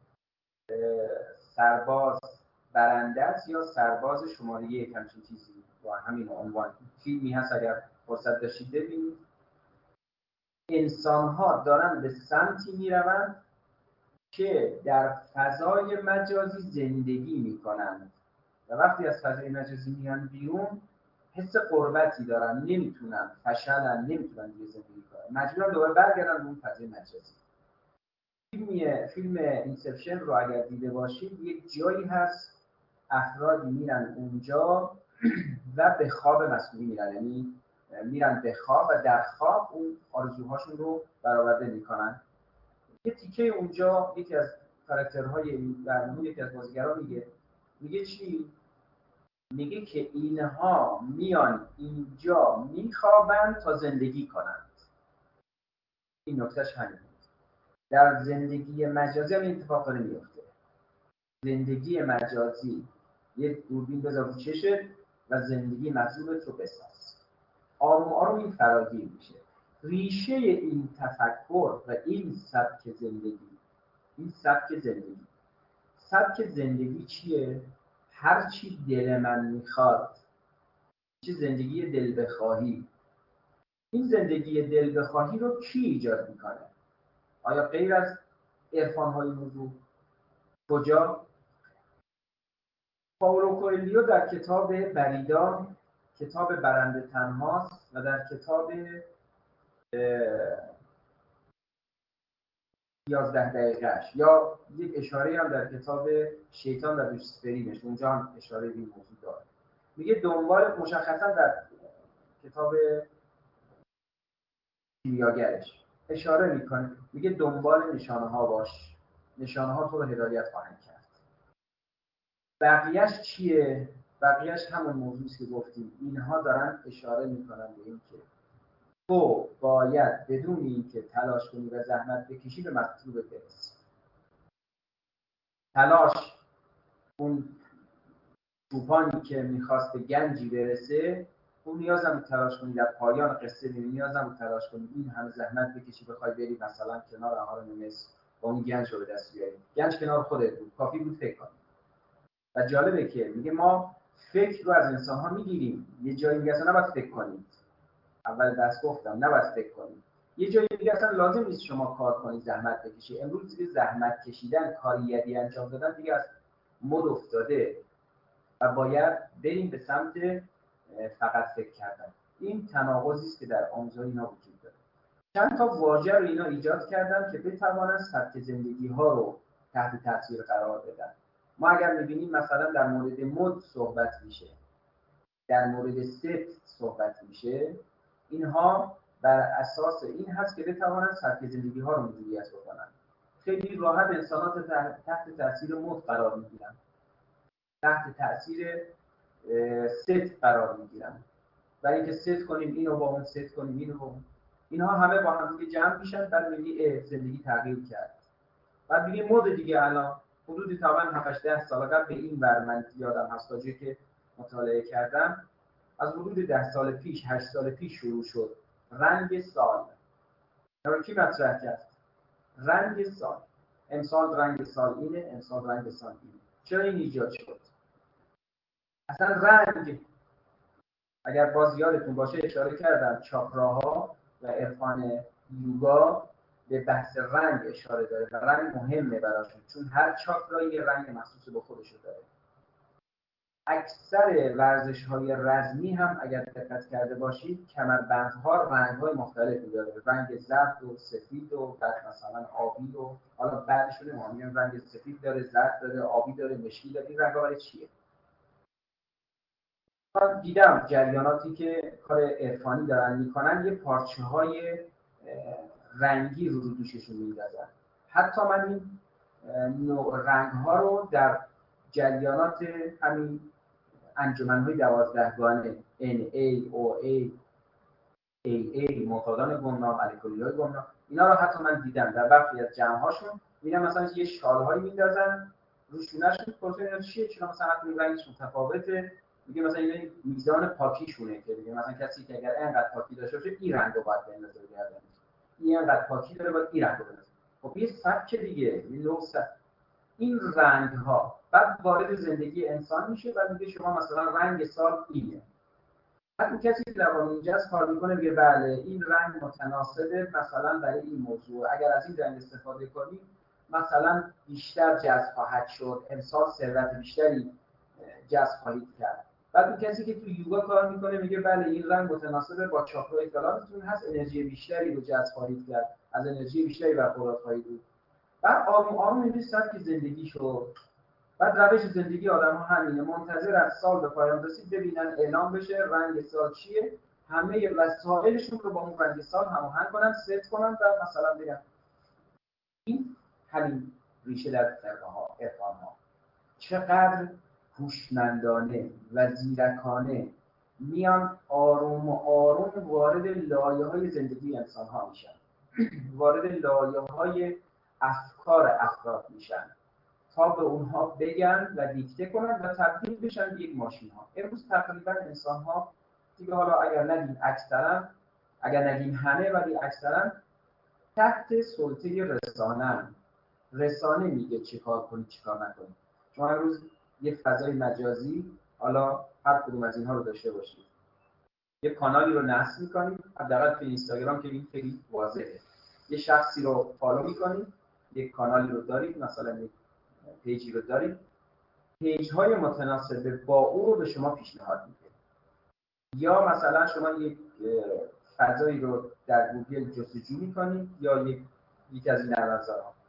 سرباز برنده است یا سرباز شماره یک، همچین چیزی با همین عنوان فیلمی هست، اگر فرصت داشتید ببینید. انسان ها دارن به سمتی میروند که در فضای مجازی زندگی میکنند و وقتی از فضای مجازی میان بیرون حس غربتی دارن، نمیتونن، فشلن، نمیتونن دیگه زندگی کنن، مجبورن دوباره برگردن به اون فضای مجازی. فیلم فیلم اینسپشن رو اگر دیده باشید، یک جایی هست افرادی میرن اونجا و به خواب مسئولی میرن، یعنی میرن به خواب و در خواب اون آرزوهاشون رو برآورده میکنن. یه تیکه اونجا یکی از کاراکترهای این برنامه، یکی از بازیگران میگه میگه چی؟ میگه که اینها میان اینجا میخوابند تا زندگی کنند. این نکتهش همین. در زندگی مجازی هم این اتفاق داره میفته. زندگی مجازی یه دوربین بذار رو چشت و زندگی مطلوبت رو بساز. آروم آروم این فراگیر میشه. ریشه این تفکر و این سبک زندگی این سبک زندگی سبک زندگی چیه؟ هر چی دل من میخواد، چه زندگی دل بخواهی. این زندگی دل بخواهی رو کی ایجاد میکنه؟ آیا غیر از عرفان‌های موضوع؟ کجا؟ پائولو کوئلیو در کتاب بریدان، کتاب برنده تنهاست و در کتاب یازده دقیقهش، یا یک اشاره هم در کتاب شیطان و لوسیفرینش اونجا هم اشاره به این موضوع داره. میگه دنبال، مشخصا در کتاب کیمیاگرش اشاره میکنه، میگه دنبال نشانه ها باش، نشانه ها تو رو هدایت خواهند کرد. بقیهش چیه؟ بقیهش همون موضوعی که گفتیم. اینها دارن اشاره میکنن به این که تو باید بدون اینکه تلاش کنی و زحمت بکشی به مطلوب برسی. تلاش، اون چوپانی که میخواست به گنجی برسه، اون نیازم تلاش کنی در پایان قصه ببینی، نیازم تلاش کنی این همه زحمت بکشی بخوای بری مثلا کنار هارون مصر با اون گنج رو به دست بیاری. گنج کنار خودت بود، کافی بود فکر کنی. و جالبه که میگه ما فکر رو از انسان ها میگیریم. یه جایی میگه اصلا نباید فکر کنید. اول دست گفتم نباید فکر کنید. یه جایی میگه اصلا لازم نیست شما کار کنید، زحمت بکشید. امروز دیگه زحمت کشیدن، کاری یدی انجام دادن دیگه از مد افتاده و باید بریم به سمت فقط فکر کردن. این تناقضی است که در آموزش اینا وجود داره. چند تا واژه رو اینا ایجاد کردن که بتوانن سبک زندگی ها رو تحت تاثیر قرار بدن. ما اگر می‌بینیم مثلا در مورد مد صحبت میشه، در مورد ست صحبت میشه، اینها بر اساس این هست که بتوانن سبک زندگی ها رو مدیریت بکنن. خیلی راحت انسانات تحت تاثیر مد قرار میگیرن، تحت تاثیر ست قرار میگیرن. برای اینکه ست کنیم اینو با اون، ست کنیم اینو با اون، اینها همه با هم دیگه جمع میشن، بعد میگی زندگی تغییر کرد. بعد میگه مد دیگه الان حدودی تقریبا هفت ده سال قبل به این ور من یادم هست تا جایی که مطالعه کردم، از حدود ده سال پیش، هشت سال پیش شروع شد رنگ سال. رو کی مطرح کرد؟ رنگ سال. امسال رنگ سال اینه، امسال رنگ سال اینه. چرا این ایجاد شد؟ اصلا رنگ، اگر باز یادتون باشه اشاره کردم چاکراها و عرفان یوگا به بحث رنگ اشاره داره و رنگ مهمه براشون، چون هر چاکرا یه رنگ مخصوص به خودش داره. اکثر ورزش‌های رزمی هم اگر دقت کرده باشید کمربندها رنگ‌های مختلفی داره، رنگ زرد و سفید و بعد مثلا آبی و حالا بعدشون ما میگیم رنگ سفید داره، زرد داره، آبی داره، مشکی داره. این رنگ‌ها برای چیه؟ من دیدم جریاناتی که کار عرفانی دارن میکنن یه پارچه‌های رنگی رو رو دوششون می‌ندازن. حتی من این نوع رنگ‌ها رو در جریانات همین انجمن‌های دوازدهگانه ان ای او ای ای ای معتادان گمنام، الکلی‌های گمنام، اینا رو حتی من دیدم در برخی از جمع‌هاشون. می‌بینم مثلا یه شال‌هایی می‌ندازن روشونه‌شون، پرسیدم اینا چیه، چرا مثلا حتی رنگش متفاوته؟ میگه مثلا این میزان پاکیشونه که میگه مثلا کسی که اگر اینقدر پاکی داشته باشه این رنگو باید بندازه گردن، این اینقدر پاکی داره باید این رنگو بندازه. خب یه سبک دیگه، این نوع سبک. این رنگ ها بعد وارد زندگی انسان میشه و میگه شما مثلا رنگ سال اینه. بعد کسی که در اینجاست کار میکنه میگه بله این رنگ متناسبه مثلا برای این موضوع، اگر از این رنگ استفاده کنی مثلا بیشتر جذب خواهد شد، امسال ثروت بیشتری جذب خواهید کرد. بعد اون کسی که تو یوگا کار میکنه میگه بله این رنگ متناسبه با چاکرای فلانتون هست، انرژی بیشتری رو جذب خواهید کرد، از انرژی بیشتری برخوردار خواهید بود. بعد آروم آروم میبینید سبک زندگی شد. بعد روش زندگی آدم ها همینه، منتظر از سال به پایان رسید ببینن اعلام بشه رنگ سال چیه، همه وسایلشون رو با اون رنگ سال هماهنگ کنن، ست کنن و مثلا بگن این همین ریشه در فرقها، عرفان ها. چقدر هوشمندانه و زیرکانه میان آروم آروم وارد لایه های زندگی انسان ها میشن، وارد لایه های افکار افراد میشن تا به اونها بگن و دیکته کنن و تبدیل بشن به یک ماشین ها. امروز تقریبا انسان ها دیگه، حالا اگر نگیم اکثرا، اگر نگیم همه ولی اکثرا تحت سلطه رسانه. رسانه میگه چی کار کنی چی کار نکنی. شما امروز یه فضای مجازی، حالا هر کدوم از اینها رو داشته باشید، یه کانالی رو نصب میکنید، حداقل تو اینستاگرام که این خیلی واضحه، یه شخصی رو فالو میکنید، یک کانالی رو دارید، مثلا یک پیجی رو دارید، پیج های متناسب با او رو به شما پیشنهاد میده. یا مثلا شما یک فضایی رو در گوگل جستجو میکنید یا یک یک از این نظرها،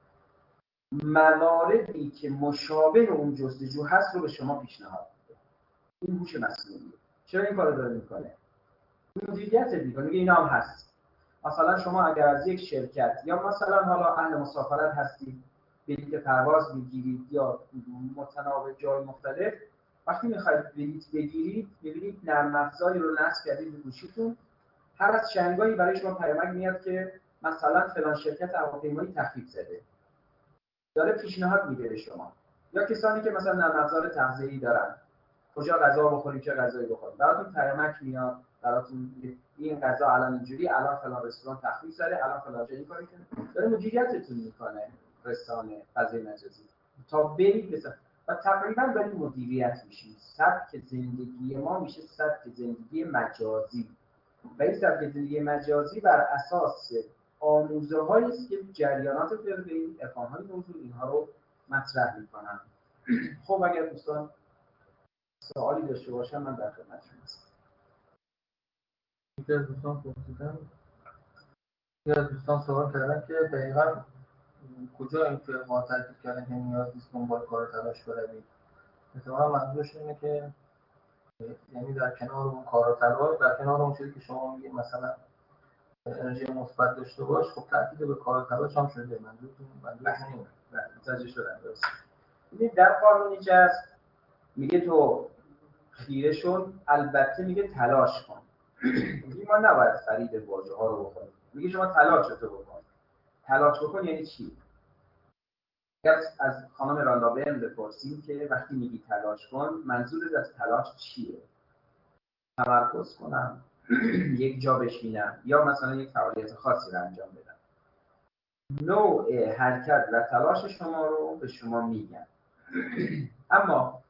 مواردی که مشابه اون جستجو هست رو به شما پیشنهاد میده. این هوش مصنوعی. چرا این کارو داره میکنه؟ مدیریت میکنه، میگه اینا هم هست. مثلا شما اگر از یک شرکت یا مثلا حالا اهل مسافرت هستید، بلیط پرواز میگیرید یا متناوب جای مختلف، وقتی میخواید بلیط بگیرید میبینید نرم افزاری رو نصب کردید به گوشیتون، هر از چندگاهی برای شما پیامک میاد که مثلا فلان شرکت هواپیمایی تخفیف زده، داره پیشنهاد میده به شما. یا کسانی که مثلا نرم افزار تغذیه‌ای دارن، کجا غذا بخورید چه غذایی بخورید، براتون پیامک میاد، براتون این غذا الان اینجوری، الان فلان رستوران تخفیف زده، الان فلان جایی کاری کنه، داره مدیریتتون میکنه رسانه فضای مجازی تا برید بسن. و تقریبا داریم مدیریت میشیم. سبک زندگی ما میشه سبک زندگی مجازی و این سبک زندگی مجازی بر اساس آموزه هایی است که جریانات فردی، افهام‌های موضوع اینها رو مطرح میکنن. خب اگر دوستان سوالی داشته باشم من در خدمتشون هستم. یکی از دوستان پرسیدن یکی از دوستان سوال کردن که دقیقاً کجا این که ما تاکید کردن که نیاز نیست دنبال کار تلاش بروید. مثلا منظورش اینه که یعنی در کنار اون کار و تلاش، در کنار اون چیزی که شما میگید مثلا انرژی مثبت داشته باش، خب تاکید به کار و تلاش هم شده. منظورتون منظورتون اینه؟ بله متوجه شدم. درست. ببینید در قانون جذب میگه تو خیره شد، البته میگه تلاش کن. میگه ما نباید خرید واژه ها رو بکنیم. میگه شما تلاش تو بکن. تلاش بکن یعنی چی؟ اگر از خانم راندابرن بپرسیم که وقتی میگی تلاش کن منظورت از تلاش چیه؟ تمرکز کنم، یک جا بشینم یا مثلا یک فعالیت خاصی رو انجام بدم. نوع حرکت و تلاش شما رو به شما میگن. اما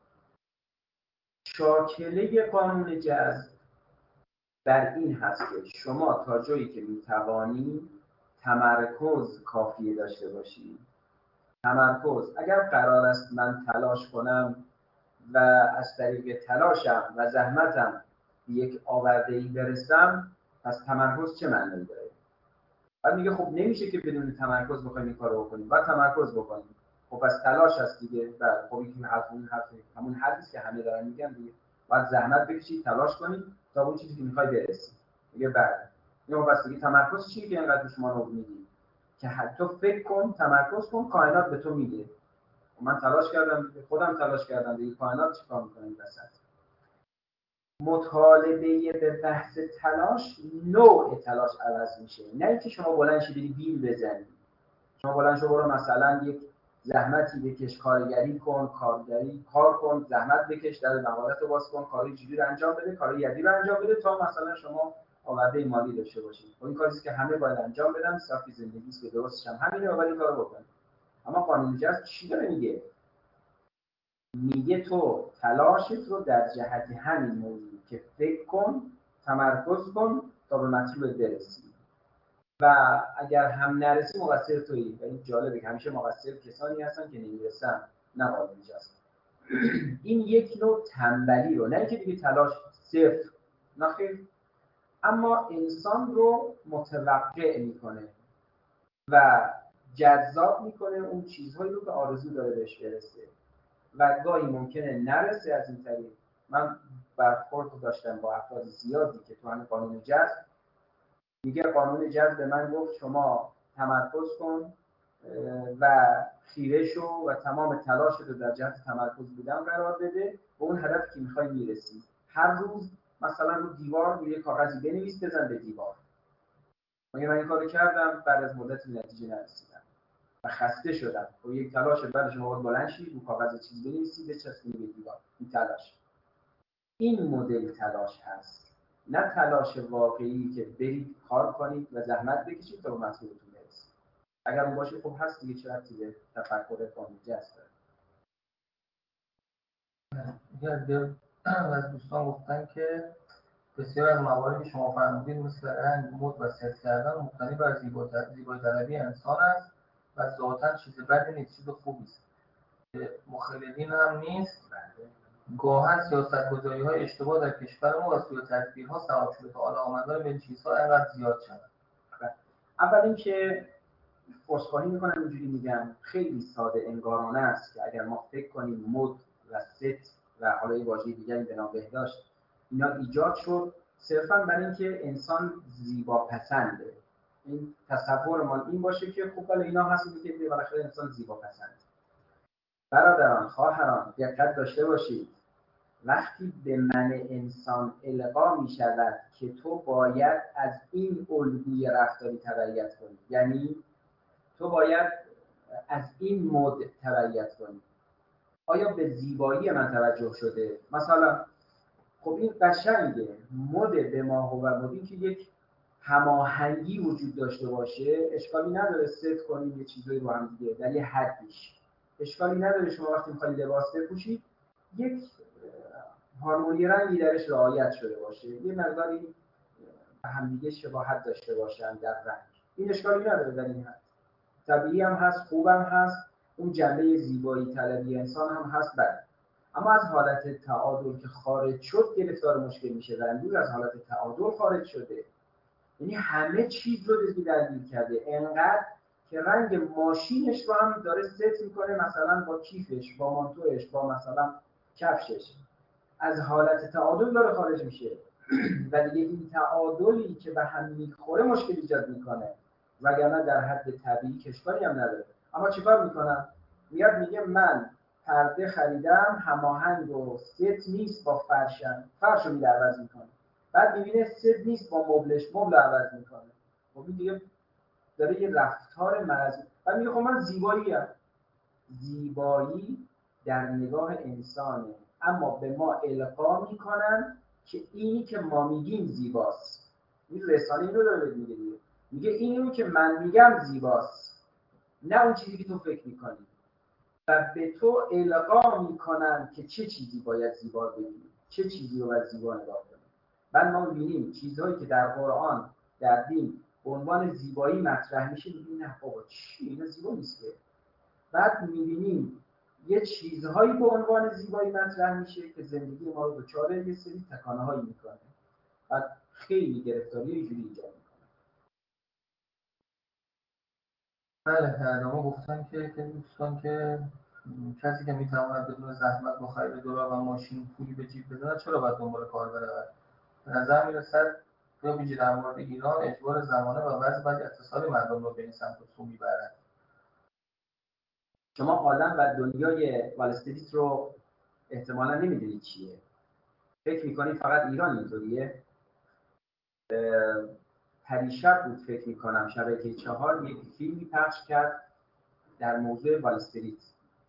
شاکله قانون جذب بر این هست که شما تا جایی که میتوانی تمرکز کافی داشته باشی. تمرکز اگر قرار است من تلاش کنم و از طریق تلاشم و زحمتم به یک آورده‌ای برسم، پس تمرکز چه معنی داره؟ بعد میگه خب نمیشه که بدون تمرکز بخوایم این کارو بکنیم، باید تمرکز بکنیم. خب پس تلاش هست دیگه. بعد خب این حرف اون حرف همون حرفی که همه دارن میگن دیگه. باید زحمت بکشید، تلاش کنید تا اون چیزی که میخوای برسی. میگه بعد میگه پس دیگه تمرکز چیه که اینقدر شما رو میگی که حتی فکر کن، تمرکز کن، کائنات به تو میگه. من تلاش کردم، خودم تلاش کردم، دیگه کائنات چیکار میکنه این وسط؟ مطالبه به بحث تلاش، نوع تلاش عوض میشه. نه اینکه شما بلند شی بری بیل بزنی. شما بلند شو برو مثلا یک زحمتی بکش، کارگری کن، کارگری کار کن، زحمت بکش، در مقالات رو باز کن، کاری جدی رو انجام بده، کاری یدی رو انجام بده تا مثلا شما آورده مالی داشته باشید. این کاریه که همه باید انجام بدن، سبک زندگی است که درستش هم همینه و ولی کارو بکن. اما قانون جذب چی داره میگه؟ میگه تو تلاشت رو در جهت همین موضوع که فکر کن، تمرکز کن تا به مطلوب برسی و اگر هم نرسی مقصر تویی. و این جالبه که همیشه مقصر کسانی هستن که نمیرسن، نه قانون جذب. این یک نوع تنبلی رو، نه اینکه دیگه تلاش صفر، نه خیر، اما انسان رو متوقع میکنه و جذاب میکنه اون چیزهایی رو که آرزو داره بهش برسه و گاهی ممکنه نرسه. از این طریق من برخورد داشتم با افراد زیادی که تو همین قانون جذب، میگه قانون جذب به من گفت شما تمرکز کن و خیره شو و تمام تلاشت رو در جهت تمرکز بودن قرار بده و اون هدفی که میخوای میرسی. هر روز مثلا رو دیوار یه کاغذی بنویس، بزن به دیوار. میگه من این کارو کردم، بعد از مدتی نتیجه نرسیدم و خسته شدم. و یک تلاش بعد شما باید بلند شید، رو کاغذ چیزی بنویسید، بچسبونید به دیوار. این تلاش. این مدل تلاش هست، نه تلاش واقعی که برید کار کنید و زحمت بکشید تا به مطلوبتون برسید. اگر اون باشه خب هست دیگه، چه ربطی به تفکر قانون جذب داره. دیگه از دوستان گفتن که بسیار از مواردی که شما فرمودید مثل رنگ، مد و ست کردن مبتنی بر زیبایی طلبی انسان است و ذاتاً چیز بدی نیست، چیز خوبی است. مخالفین هم نیست. گاهن سیاست‌گذاری‌های اشتباه در کشور ما و سوء تدبیرها سبب شده تا علاقه‌مندان به این چیزها اینقدر زیاد شدن. اول اینکه عذرخواهی میکنم اینجوری میگم، خیلی ساده انگارانه است که اگر ما فکر کنیم مد و ست و حالا یه واژه دیگری به نام بهداشت اینا ایجاد شد صرفا برای اینکه انسان زیبا پسنده. این تصورمان این باشه که خب ولی اینا هست که بالاخره انسان زیبا پسند. برادران، خواهران، دقت داشته باشید وقتی به من انسان القا می شود که تو باید از این الگوی رفتاری تبعیت کنی، یعنی تو باید از این مد تبعیت کنی. آیا به زیبایی من توجه شده؟ مثلا خب این قشنگه، مد به ما هو مدی که یک هماهنگی وجود داشته باشه، اشکالی نداره ست کنید یه چیزایی رو هم دیگه در یه حدیش، اشکالی نداره شما وقتی می‌خواید لباس بپوشید یک هارمونی رنگی درش رعایت شده باشه، یه مقداری همدیگه شباهت داشته باشن در رنگ، این اشکالی نداره در این حد، طبیعی هم هست، خوبم هست، اون جنبه زیبایی طلبی انسان هم هست. بعد اما از حالت تعادل که خارج شد گرفتار مشکل میشه و امروز از حالت تعادل خارج شده، یعنی همه چیز رو دیگه درگیر کرده، انقدر که رنگ ماشینش رو هم داره ست میکنه مثلا با کیفش، با مانتوش، با مثلا کفشش، از حالت تعادل داره خارج میشه و دیگه این تعادلی که به هم میخوره مشکل ایجاد میکنه، وگرنه در حد طبیعی کشوری هم نداره. اما چیکار میکنم؟ میاد میگه من پرده خریدم هماهنگ و ست نیست با فرشم، فرشو میده عوض میکنه، بعد میبینه ست نیست با مبلش، مبل عوض میکنه، خب این دیگه داره یه رفتار مرضی. بعد میگه خب من زیبایی هم. زیبایی در نگاه انسانه، اما به ما القا میکنن که اینی که ما میگیم زیباست. این رسانه اینو داره میگه دیگه، میگه اینو که من میگم زیباست، نه اون چیزی که تو فکر میکنی، و به تو القا میکنن که چه چیزی باید زیبا بگی، چه چیزی رو باید زیبا نگاه کنی. بعد ما میبینیم چیزهایی که در قرآن در دین به عنوان زیبایی مطرح میشه، میگیم نه بابا چی اینا زیبا نیست که. بعد میبینیم یه چیزهایی به عنوان زیبایی مطرح میشه که زندگی ما رو دچار یه سری تکانه‌هایی میکنه، بعد خیلی گرفتاری اینجوری ایجاد میکنه. بله، برنامه گفتن که که دوستان که کسی که میتواند بدون زحمت با خرید دلار و ماشین پولی به جیب بزنه چرا باید دنبال کار برود؟ به نظر میرسد یا ویژه در مورد ایران اجبار زمانه و وضع بعضی اقتصاد مردم رو به این سمت و سو میبرد. شما عالم و دنیای وال استریت رو احتمالا نمیدونید چیه، فکر میکنید فقط ایران اینطوریه. پریشب بود فکر میکنم شبکه چهار یک فیلمی پخش کرد در موضوع وال استریت،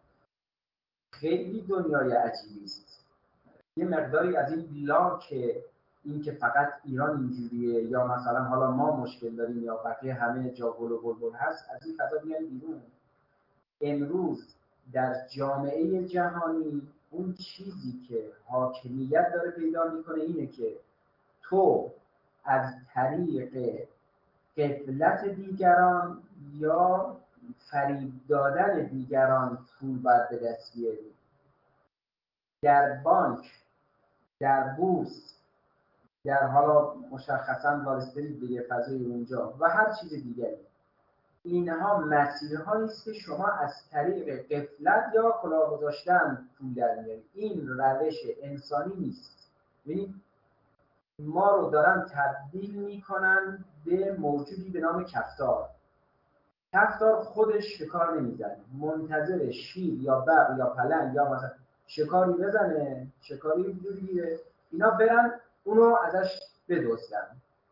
خیلی دنیای عجیبی است. یه مقداری از این لا که این که فقط ایران اینجوریه یا مثلا حالا ما مشکل داریم یا بقیه همه جا گل و بلبل هست، از این فضا بیان بیرون. امروز در جامعه جهانی اون چیزی که حاکمیت داره پیدا میکنه اینه که تو از طریق غفلت دیگران یا فریب دادن دیگران پول باید به دست بیاری. در بانک، در بورس، در حالا مشخصا وال استریت دیگه فضای اونجا و هر چیز دیگری، اینها مسیرهایی است که شما از طریق غفلت یا کلاه گذاشتن پول در میارید. این روش انسانی نیست. ببینید ما رو دارن تبدیل میکنن به موجودی به نام کفتار. کفتار خودش شکار نمیزنه، منتظر شیر یا ببر یا پلنگ یا مثلا شکاری بزنه، شکاری بگیره، اینا برن اونو ازش بدزدن.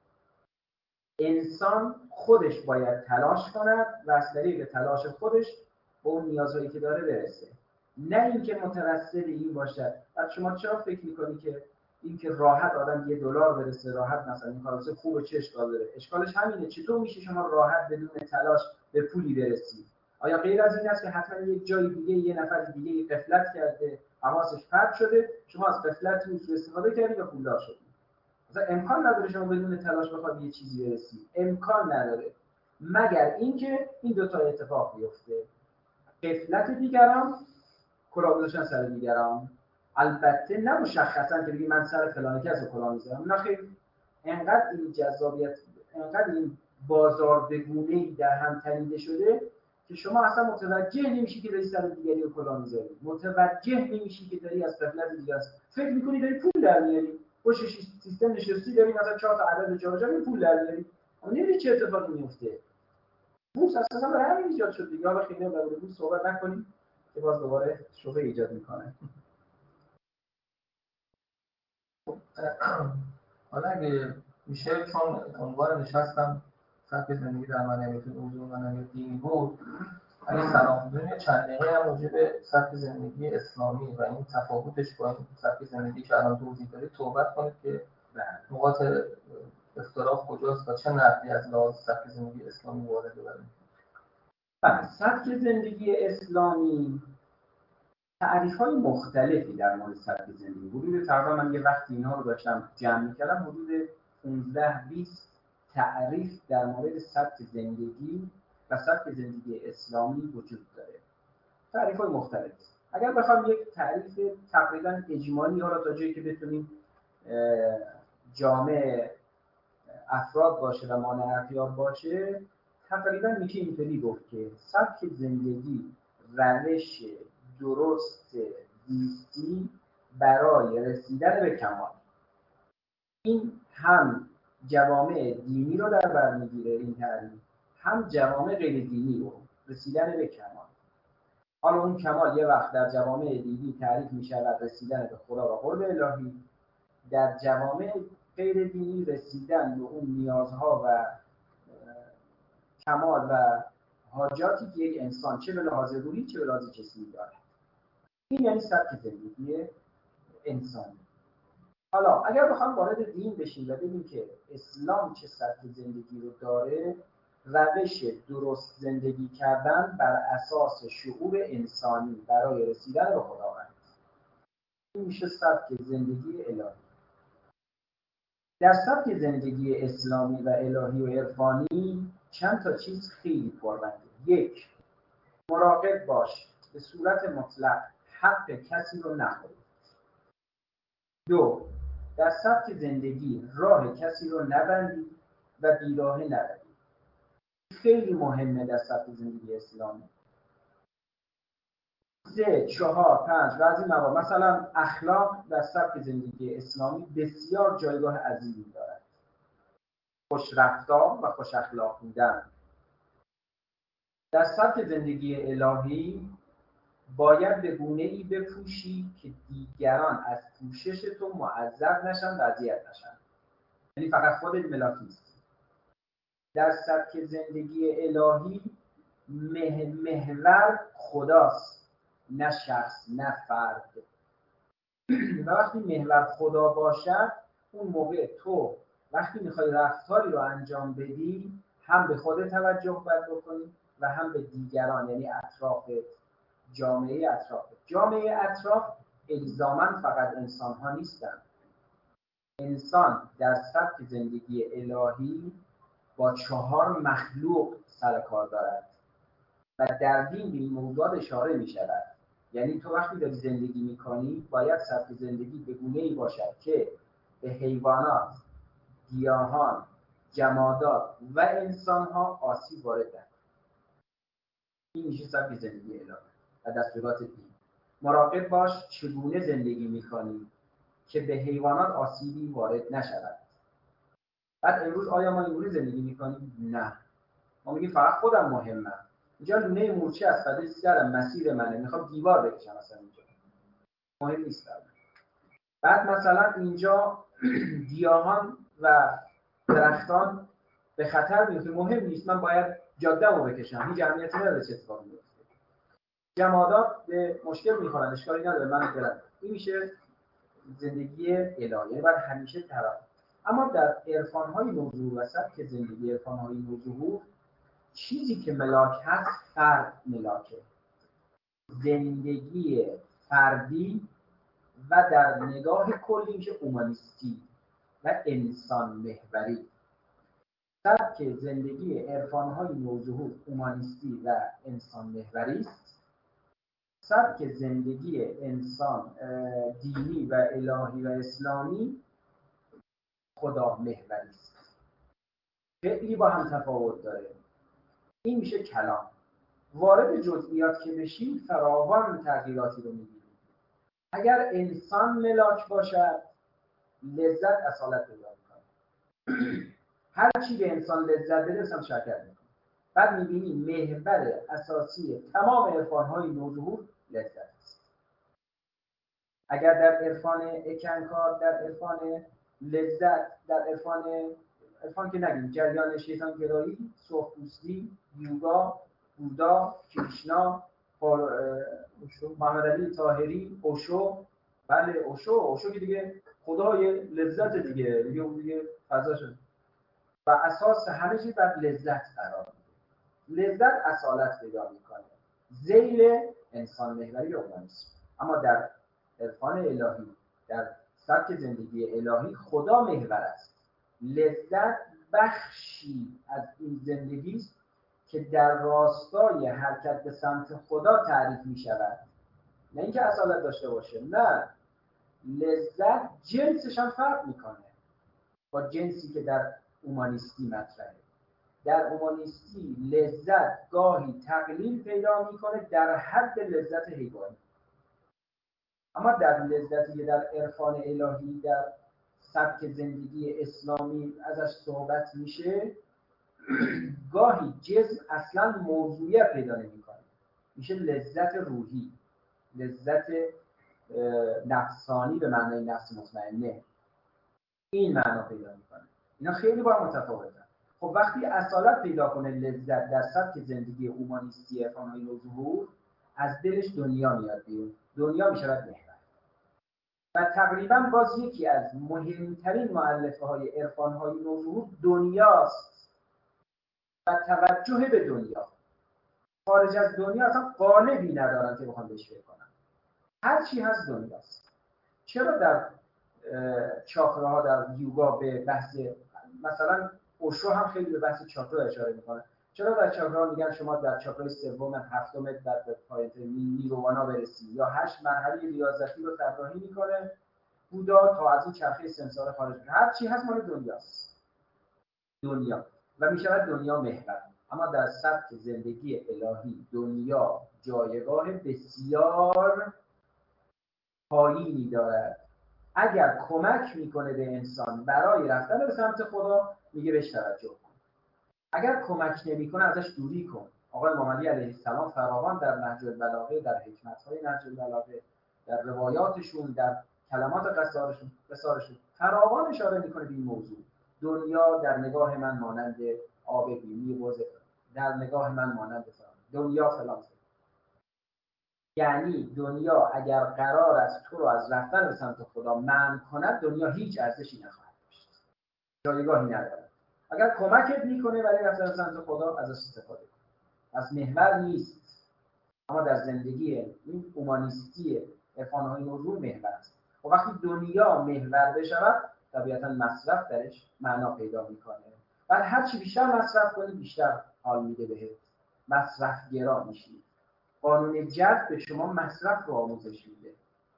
انسان خودش باید تلاش کند و از طریق تلاش خودش به اون نیازهایی که داره برسه، نه اینکه مترصد این باشد. بعد شما چرا فکر میکنی که اینکه راحت آدم یه دلار برسه، راحت مثلا این کارا خوبه، چه اشکال داره؟ اشکالش همینه، چطور میشه شما راحت بدون تلاش به پولی برسید؟ آیا غیر از این است که حتما یک جای دیگه یه نفر دیگه غفلت کرده، حواسش پرت شده، شما از غفلت رو استفاده کردید و پولدار شدید؟ مثلا امکان نداره شما بدون تلاش بخواید یه چیزی برسید، امکان نداره، مگر اینکه این دو تا اتفاق بیفته: غفلت دیگران، کلاه گذاشتن سر دیگران. البته نه مشخصا که بگی من سر فلان کس رو کلاه میذارم، نه خیر، انقدر این جذابیت، انقدر این بازار به گونه‌ای در هم تنیده شده که شما اصلا متوجه نمیشی که داری سر دیگری رو کلاه می‌ذاری، متوجه نمیشی که داری از قفلت دیگه است، فکر می‌کنی داری پول در میاری، پشت سیستم نشستی داری مثلا چهار تا عدد جابجا پول در میاری، اما نمی‌دونی چه اتفاقی میفته. بورس اساسا برای همین ایجاد شد دیگه. حالا خیلی در مورد بورس صحبت نکنیم که باز دوباره شبهه ایجاد می‌کنه. حالا اگه میشه، چون عنوان نشستم سبک زندگی در منابع موضوع منابع دینی بود، اگه سلام بدونید چند دقیقه هم راجع به سبک زندگی اسلامی و این تفاوتش با این سبک زندگی که الان توضیح دارید صحبت کنید که نقاط اختلاف کجاست و چه نحوی از لحاظ سبک زندگی اسلامی وارد ببرید. بله، سبک زندگی اسلامی تعریف‌های مختلفی در مورد سبک زندگی حدود تقریبا من یه وقتی اینها رو داشتم جمع می‌کردم حدود پانزده بیست تعریف در مورد سبک زندگی و سبک زندگی اسلامی وجود داره. تعریف‌های مختلف. اگر بخوام یک تعریف تقریبا اجمالی ها را تا جایی که بتونیم جامع افراد باشه و مانع اختیار باشه، تقریبا میشه اینطوری گفت که سبک زندگی روش درست زیستی برای رسیدن به کمال. این هم جوامع دینی رو در بر میگیره این تعریف، هم جوامع غیر دینی رو، رسیدن به کمال. حالا اون کمال یه وقت در جوامع دینی تعریف می‌شود رسیدن به خدا و قرب الهی، در جوامع غیر دینی رسیدن به اون نیازها و کمال و حاجاتی که یک انسان چه به لحاظ روحی چه به لحاظ جسمی داره. این یعنی سبک زندگی انسانی. حالا اگر بخوام وارد دین بشیم و ببینیم که اسلام چه سبک زندگی رو داره، روش درست زندگی کردن بر اساس شعور انسانی برای رسیدن به خداوند. این میشه سبک زندگی الهی. در سبک زندگی اسلامی و الهی و عرفانی چند تا چیز خیلی پررنگه. یک، مراقب باش به صورت مطلق حق کسی رو نخوری. دو، در سبک زندگی راه کسی رو نبندی و بیراهه نروی. خیلی مهمه در سبک زندگی اسلامی. سه، چهار، پنج و از این موارد. مثلا اخلاق در سبک زندگی اسلامی بسیار جایگاه عظیمی دارد. خوش رفتار و خوش اخلاق بودن. در سبک زندگی الهی باید به گونه‌ای بپوشی که دیگران از پوشش تو معذب نشن و اذیت نشن. یعنی فقط خودت ملاک نیستی. در سبک زندگی الهی محور خداست، نه شخص، نه فرد. و وقتی محور خدا باشد، اون موقع تو وقتی میخوای رفتاری رو انجام بدی، هم به خودت توجه باید بکنی و هم به دیگران، یعنی اطرافت، جامعه اطراف. جامعه اطراف الزاماً فقط انسان ها نیستن. انسان در سبک زندگی الهی با چهار مخلوق سر کار دارد و در دین به این موضوع اشاره می شود. یعنی تو وقتی داری زندگی می کنی باید سبک زندگی به گونه‌ای باشد که به حیوانات، گیاهان، جمادات و انسان ها آسیب وارد نکنه. این میشه سبک زندگی الهی و دستورات دین. مراقب باش چگونه زندگی می‌کنی که به حیوانات آسیبی وارد نشود. بعد امروز آیا ما اینجوری زندگی می‌کنیم؟ نه. ما میگیم فقط خودم مهمم. اینجا لونه مورچه از فدای سرم مسیر منه، میخوام دیوار بکشم مثلا اینجا. مهم نیست. بعد مثلا اینجا گیاهان و درختان به خطر میفته، مهم نیست، من باید جاده‌مو بکشم، هیچ اهمیتی نداره چه اتفاقی میفته. جمادات به مشکل میخورن، اشکالی نداره، من برم. این میشه زندگی الهی، یعنی باید همیشه طرف. اما در عرفان‌های موضوع و سبک زندگی عرفان‌های موضوع چیزی که ملاک هست فرد ملاکه. زندگی فردی و در نگاه کلی میشه اومانیستی و انسان محوری. سبک زندگی عرفان‌های موضوع اومانیستی و انسان محوری است. سبک زندگی انسان دینی و الهی و اسلامی خدا محوری است. خیلی با هم تفاوت داره. این میشه کلام. وارد جزئیات که بشیم فراوان تغییراتی رو می‌بینیم. اگر انسان ملاک باشد لذت اصالت پیدا می‌کنه. هر چی به انسان لذت بده انسان شرکت می‌کنه. بعد می‌بینیم محور اساسی تمام عرفان‌های نوظهور لذت است. اگر در عرفان اکنکار، در عرفان لذت، در عرفان عرفان که نگیم جریان شیطان گرایی، سرخپوستی، یوگا، بودا، کریشنا، محمد علی طاهری، اوشو، بله اوشو، اوشو که دیگه خدای لذت دیگه، دیگه اون دیگه فضا شد و اساس همه چیز بر لذت قرار میده. لذت اصالت پیدا میکنه. ذیل انسان محوری اومانیسم. اما در عرفان الهی، در سبک زندگی الهی خدا محور است. لذت بخشی از این زندگی است که در راستای حرکت به سمت خدا تعریف می شود. نه اینکه اصالت داشته باشه، نه، لذت جنسش هم فرق میکنه با جنسی که در اومانیستی مطرحه. در اومانیستی لذت گاهی تقلیل پیدا میکنه در حد لذت حیوانی. اما در لذتی که در عرفان الهی، در سبک زندگی اسلامی ازش صحبت میشه، گاهی جسم اصلا موضوعیت پیدا نمیکنه، میشه لذت روحی، لذت نفسانی به معنای نفس مطمئنه. این معنا پیدا میکنه. اینا خیلی با هم متفاوتن. خب وقتی اصالت پیدا کنه لذت در سبک زندگی اومانیستی عرفان‌های نوظهور، از دلش دنیا میاد بیرون. دنیا میشود محور. و تقریبا باز یکی از مهمترین مؤلفه‌های عرفان‌های نوظهور دنیاست و توجه به دنیا. خارج از دنیا اصلا قالبی ندارن که بخوام بهش فکر کنن. هر چی هست دنیاست. چرا در چاکراها، در یوگا به بحث مثلا اوشو هم خیلی به بحث چاکرا اشاره میکنه. چرا در چاکراها میگن شما در چاکرای سوم، هفتم بعد به پایان نیروانا برسی، یا هشت مرحله ریاضتی رو طراحی میکنه بودا تا از این چرخه سمسار خارج بشه. هر چی هست مال دنیاست. دنیا و میشود دنیا محور. اما در سبک زندگی الهی دنیا جایگاه بسیار پایینی دارد. اگر کمک میکنه به انسان برای رفتن به سمت خدا، میگه بهش توجه کن. اگر کمک نمیکنه ازش دوری کن. آقای امام علی علیه السلام فراوان در نهج البلاغه، در حکمت‌های نهج البلاغه، در روایاتشون، در کلمات قصارشون قصارشون فراوان اشاره میکنه به این موضوع. دنیا در نگاه من مانند آب بینی وزه، در نگاه من مانند فلان، دنیا فلان. یعنی دنیا اگر قرار است تو رو از رفتن به سمت خدا منع کند، دنیا هیچ ارزشی نخواهد داشت، جایگاهی ندارد. اگر کمکت میکنه برای رفتن به سمت خدا، ازش استفاده کن. از محور نیست. اما در زندگی این اومانیستی عرفان‌های نوظهور محور است. و وقتی دنیا محور بشود، طبیعتا مصرف درش معنا پیدا میکنه. و هر چی بیشتر مصرف کنی بیشتر حال میده بهت. مصرف گرا میشی. قانون جذب به شما مصرف رو آموزش میده.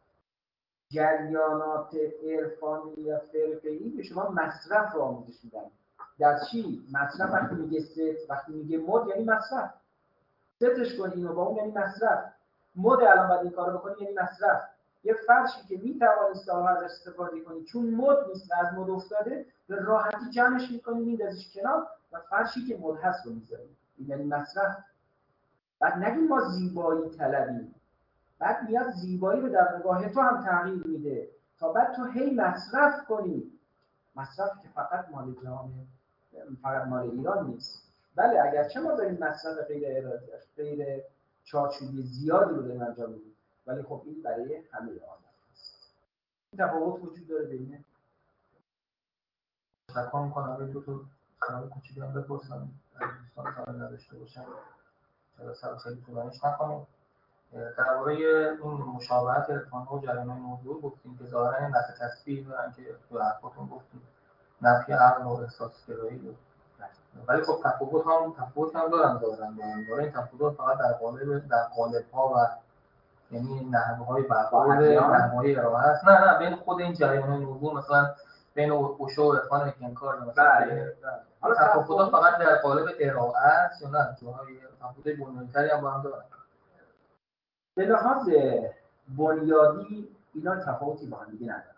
جریانات عرفانی و فرقه‌ای به شما مصرف رو آموزش میدن. در چی؟ مصرف وقتی میگه ست، وقتی میگه مد یعنی مصرف. ستش کنی اینو با اون یعنی مصرف. مد الان باید این کارو بکنی یعنی مصرف. یه فرشی که میتوانی سالها ازش استفاده کنی چون مد نیست و از مد افتاده، به راحتی جمعش میکنی میندازیش کنار و فرشی که مد هست رو میذاری. این یعنی مصرف. بعد نگیم ما زیبایی طلبیم. بعد میاد زیبایی رو در نگاه تو هم تغییر میده تا بعد تو هی مصرف کنی. مصرف که فقط مال جهان، فقط مال ایران نیست. بله اگرچه ما داریم مصرف غیر ارادی، غیر چارچوبی زیادی رو داریم انجام میدیم، ولی خب این برای همه آدم است. این تفاوت وجود داره بین. تکرار میکنم اگه دو تا سوال کوچیکی هم بپرسم دوستان سوال نداشته باشن، چرا سر خیلی طولانیش نکنیم. درباره این مشابهت عرفان‌ها و جریان‌های نوظهور گفتیم که ظاهراً این نفی تصویر دارن که تو حرفاتون گفتیم نفی عقل و احساس‌گرایی رو، ولی خب تفاوت هم تفاوت هم دارن ظاهراً دارن. این تفاوت فقط در قالب در قالب‌ها و یعنی نحوه‌های برخورد، نحوه‌های ارائه است. نه نه بین خود این جریان‌های نوظهور مثلا بین اوشو و عرفان اتینکار مثلا. بله بله. حالا تفاوت‌ها فقط در قالب ارائه است یا نه جاهای تفاوت بنیادی‌تری هم با هم دارن؟ به لحاظ بنیادی اینا تفاوتی با هم دیگه ندارن.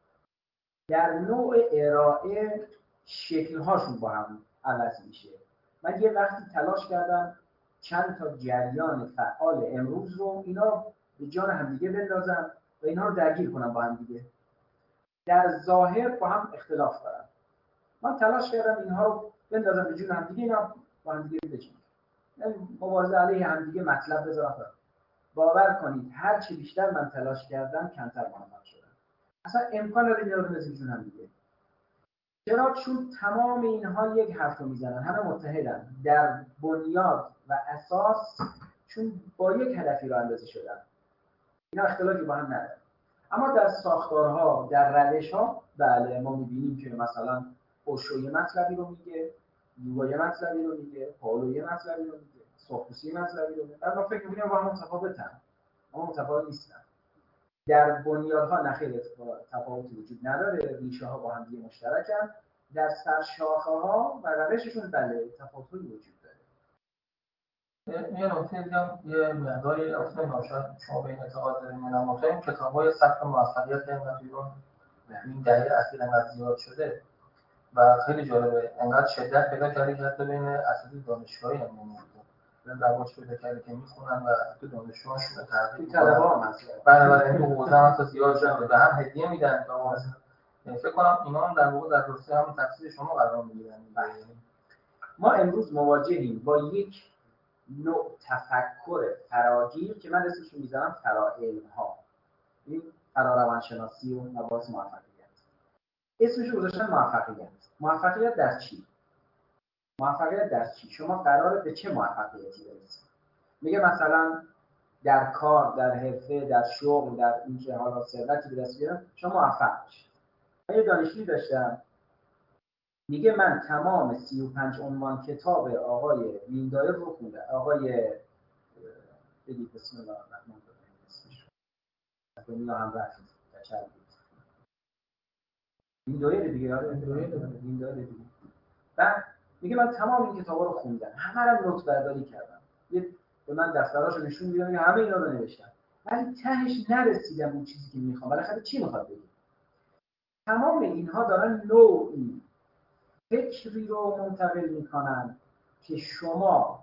در نوع ارائه شکل‌هاشون با هم عوض میشه. من یه وقتی تلاش کردم چند تا جریان فعال امروز رو اینا به جان همدیگه بندازم و اینها رو درگیر کنم با هم دیگه. در ظاهر با هم اختلاف دارن. من تلاش کردم اینها رو بندازم به جون همدیگه، اینا با هم دیگه بچینم. یعنی مبارزه علیه همدیگه مطلب بذارم. باور کنید هر چی بیشتر من تلاش کردم کمتر موفق شدم. اصلا امکان نداره اینا رو بندازیم جون همدیگه. چرا؟ چون تمام اینها یک حرف رو میزنن، همه متحدن در بنیاد و اساس، چون با یک هدفی رو اندازی شدن. اینا اختلافی با هم ندارن. اما در ساختارها، در روش‌ها، بله ما می‌بینیم که مثلا اوشو یه مطلبی رو میگه، یوگا یه مطلبی رو میگه، پائولو یه مطلبی رو میگه، سوکراتیس یه مطلبی رو میگه. من فکر می‌کنم با هم متفاوتن. اما متفاوت نیستن. در بنیادها نخیر تفاوتی وجود نداره، ریشه‌ها با هم دیگه مشترکن. در سرشاخه‌ها و روششون بله تفاوتی وجود داره. یه نکته دیگه هم یه مقداری اصلا ناشاد شما به این اعتقاد دارین یا نه، مطمئن کتاب‌های سبک موفقیت اینقدر ایران این دهه اخیر انقدر زیاد شده و خیلی جالبه انقدر شدت پیدا کرده که حتی بین اساتید دانشگاهی هم نمی‌دونم رواج پیدا کرده که میخونن و تو دانشجوهاشون ترغیب می‌کنن. طلبه‌ها مثلا بنابراین تو حوزه هم تا زیاد شده به هم هدیه میدن تا یعنی فکر کنم اینا هم در واقع در راسته هم تفسیر شما قرار میگیرن. ما امروز مواجهیم با یک نوع تفکر فراگیر که من اسمش رو میذارم فراعلم‌ها. این فراروانشناسی و مباحث موفقیت. اسمش رو گذاشتن موفقیت. موفقیت در چی؟ موفقیت در چی؟ شما قراره به چه موفقیتی برسید؟ میگه مثلا در کار، در حرفه، در شغل، در اینکه حالا ثروتی به دست بیارم شما موفق بشید. من یه دانشجویی داشتم میگه من تمام سی و پنج عنوان کتاب آقای ویندایر رو خوندم. آقای بگید بسم الله الرحمن الرحیم اسمش رو دنیا هم رفت تچر بود ویندایر دیگه آره ویندایر دیگه. بعد میگه من تمام این کتابا رو خوندم، همه رو نوت برداری کردم، یه به من دفتراشو نشون میدم که همه اینا رو نوشتم، ولی تهش نرسیدم اون چیزی که میخوام. بالاخره چی میخواد بگه؟ تمام اینها دارن نوعی فکری رو منتقل میکنن که شما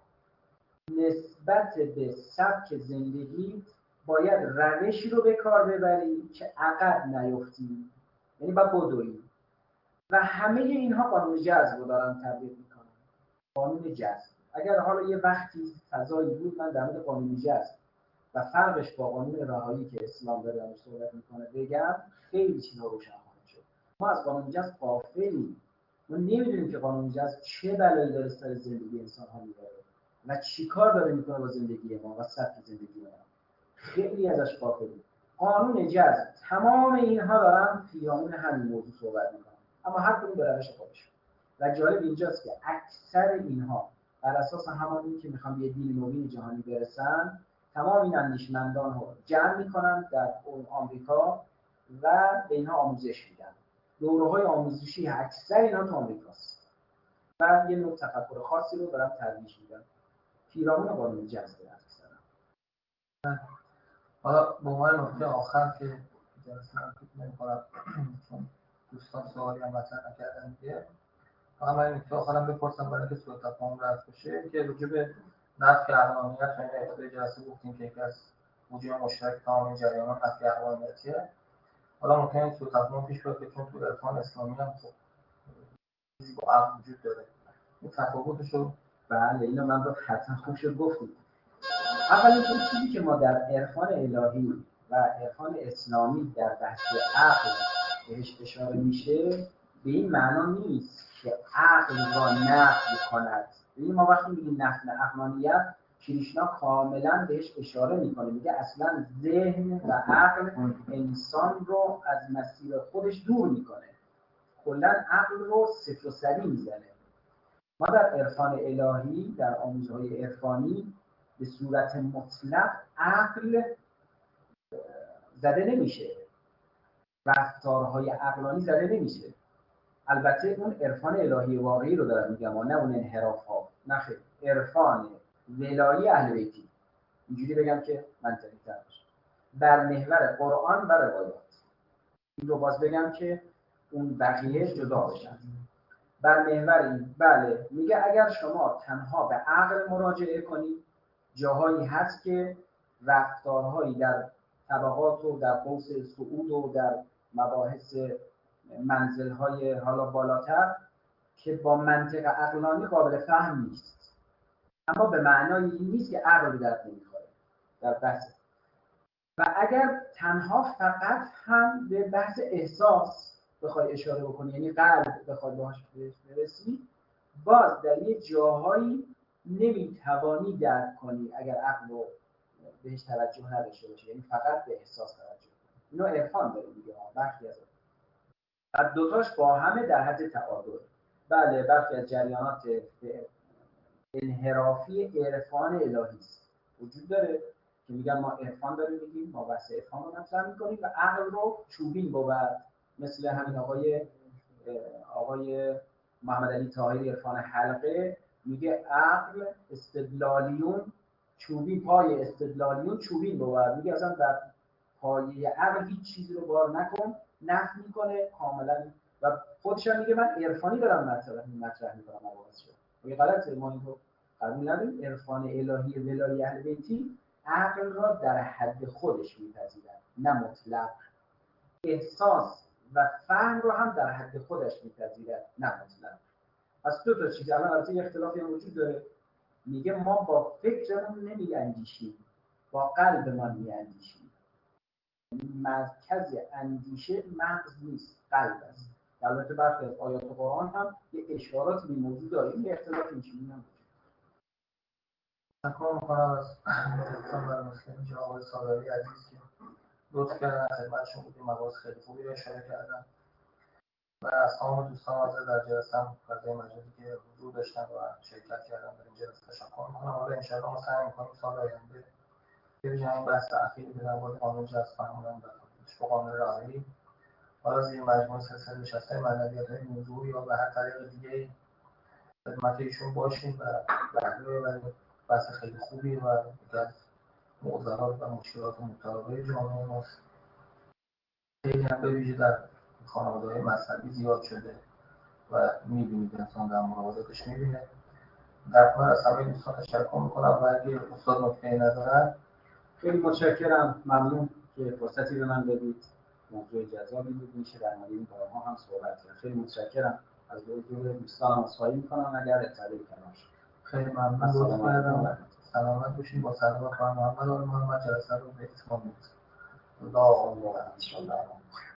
نسبت به سبک زندگی باید روشی رو به کار ببری که عقب نیفتی، یعنی باید بدوی. و همه اینها قانون جذب رو دارن تطبیق میکنن. قانون جذب اگر حالا یه وقتی فضایی بود من در مورد قانون جذب و فرقش با قانون رهایی که اسلام داره ازش صحبت میکنه بگم، خیلی چیزا روشن خواهد شد. ما از قانون جذب غافلیم. ما نمیدونیم که قانون جذب چه بلایی داره سر زندگی انسان ها میبره و چیکار داره میکنه با زندگی ما و سبک زندگی ما. خیلی ازش غافلیم. قانون جذب تمام اینها دارن پیرامون همین موضوع صحبت میکنن، اما هر کدوم به روش خودش. و جالب اینجاست که اکثر اینها بر اساس همانی که میخوان به دین نوین جهانی برسن، تمام این اندیشمندان رو جمع میکنن در آمریکا و به اینها آموزش میدن. دوره‌های آموزشی اکثر اینها تو آمریکاست و یه نوع تفکر خاصی رو دارن ترویج میدن پیرامون قانون جذب اکثرا. حالا به عنوان نکته آخر که جلسه رو فکر نمی‌کنم چون دوستان سوالی هم مطرح نکردن دیگه، فقط من این نکته آخرم بپرسم برای اینکه سوء تفاهم رفع بشه که راجع به نفی عقلانیت و این ابتدای جلسه گفتیم که یکی از وجود مشترک تمام این جریانات نفی عقلانیتیه. حالا ممکنه سوء تفاهم پیش بیاد که چون تو عرفان اسلامی هم خب چیزی با عقل وجود داره، این تفاوتش رو بله اینو من رو حتما خوب شد گفتید. اولا اون چیزی که ما در عرفان الهی و عرفان اسلامی در بحث عقل بهش اشاره میشه به این معنا نیست که عقل را نفی کند. ببینید ما وقتی میگیم نفی عقلانیت، کریشنا کاملا بهش اشاره میکنه، میگه اصلا ذهن و عقل انسان رو از مسیر خودش دور میکنه، کلا عقل رو صفر و صدی میزنه. ما در عرفان الهی در آموزهای عرفانی به صورت مطلق عقل زده نمیشه، رفتارهای عقلانی زده نمیشه. البته اون عرفان الهی واقعی رو دارم میگم و نه اون انحراف ها. نه خیر، عرفان ولایی اهل بیتی، اینجوری بگم که منطقی تر باشه، بر محور قرآن و روایات. این رو باز بگم که اون بقیه جدا بشن. بر محور این، بله، میگه اگر شما تنها به عقل مراجعه کنید، جاهایی هست که رفتارهایی در طبقات و در قوس صعود و در مباحث منزلهای حالا بالاتر که با منطق عقلانی قابل فهم نیست، اما به معنای این نیست که عقل به درد نمیخوره در بحث. و اگر تنها فقط هم به بحث احساس بخوای اشاره بکنی، یعنی قلب بخوای باهاش برسی، باز در یه جاهایی نمیتوانی درک کنی اگر عقل رو بهش توجه نداشته باشه، یعنی فقط به احساس توجه کنی. اینو عرفان داره میگه، برخی از اون دوتاش با همه در حد تعادل. بله، برخی از جریانات انحرافی عرفان الهی است وجود داره که میگن ما عرفان داریم میگیم، ما بحث عرفان رو مطرح میکنیم و عقل رو چوبین بود، مثل همین آقای آقای محمد علی طاهری عرفان حلقه میگه عقل استدلالیون چوبین، پای استدلالیون چوبین بود، میگه اصلا در پایه عقل هیچ چیزی رو بار نکن، نفی میکنه کاملا. و خودش هم میگه من عرفانی دارم مطرح مطرح میکنم مباحث رو. میگه غلطه، ما اینو قبول نداریم. عرفان الهی ولای اهل بیتی عقل را در حد خودش میپذیرد، نه مطلق. احساس و فهم رو هم در حد خودش میپذیرد، نه مطلق. از دو تا چیز الان البته یه اختلافی هم وجود داره. میگه ما با فکرمون نمیاندیشیم، با قلبمان میاندیشیم. مرکز اندیشه مغز نیست، قلب است. البته برخی از آیات قرآن هم یه اشارات به موضوع داره. این اختلاف این چیزی هم تشکر میکنم از دوستان و مسلمین جناب آقای صادقی عزیز که لطف کردن خدمتشون بودیم، مباحث خیلی خوبی رو اشاره کردن و از تمام دوستان حاضر در جلسه هم فضای مجازی که حضور داشتن و شرکت کردن در این جلسه تشکر میکنم. حالا انشاءالله ما سعی میکنیم سال آینده به ویژه این بحث اخیری که در مورد قانون جذب فرمودن و قانون رهایی، حالا زیر مجموعه سلسله نشست‌های معنویت‌های موضوعی یا به هر طریق دیگه خدمت ایشون باشیم و بهره ببریم. بحث خیلی خوبی و یکی از معضلات و مشکلات متعاقب جامعه ماست. خیلی هم به ویژه در خانواده‌های مذهبی زیاد شده و می‌بینید انسان در مراوداتش می‌بینه. در کنار از همه دوستان تشکر می‌کنم و اگه استاد نکته‌ای ندارن خیلی متشکرم، ممنون که فرصتی به من دادید. موضوع جذابی بود، میشه در مورد این کارها هم صحبت کرد. خیلی متشکرم. از حضور دوستانم عذرخواهی می‌کنم اگر اطلاعی کردم. خیلی ممنون. لطف کردم. سلامت باشید. با سلامت خانم محمد آل محمد جلسه رو به اتمام می‌رسونم. الله اکبر. ان شاء الله.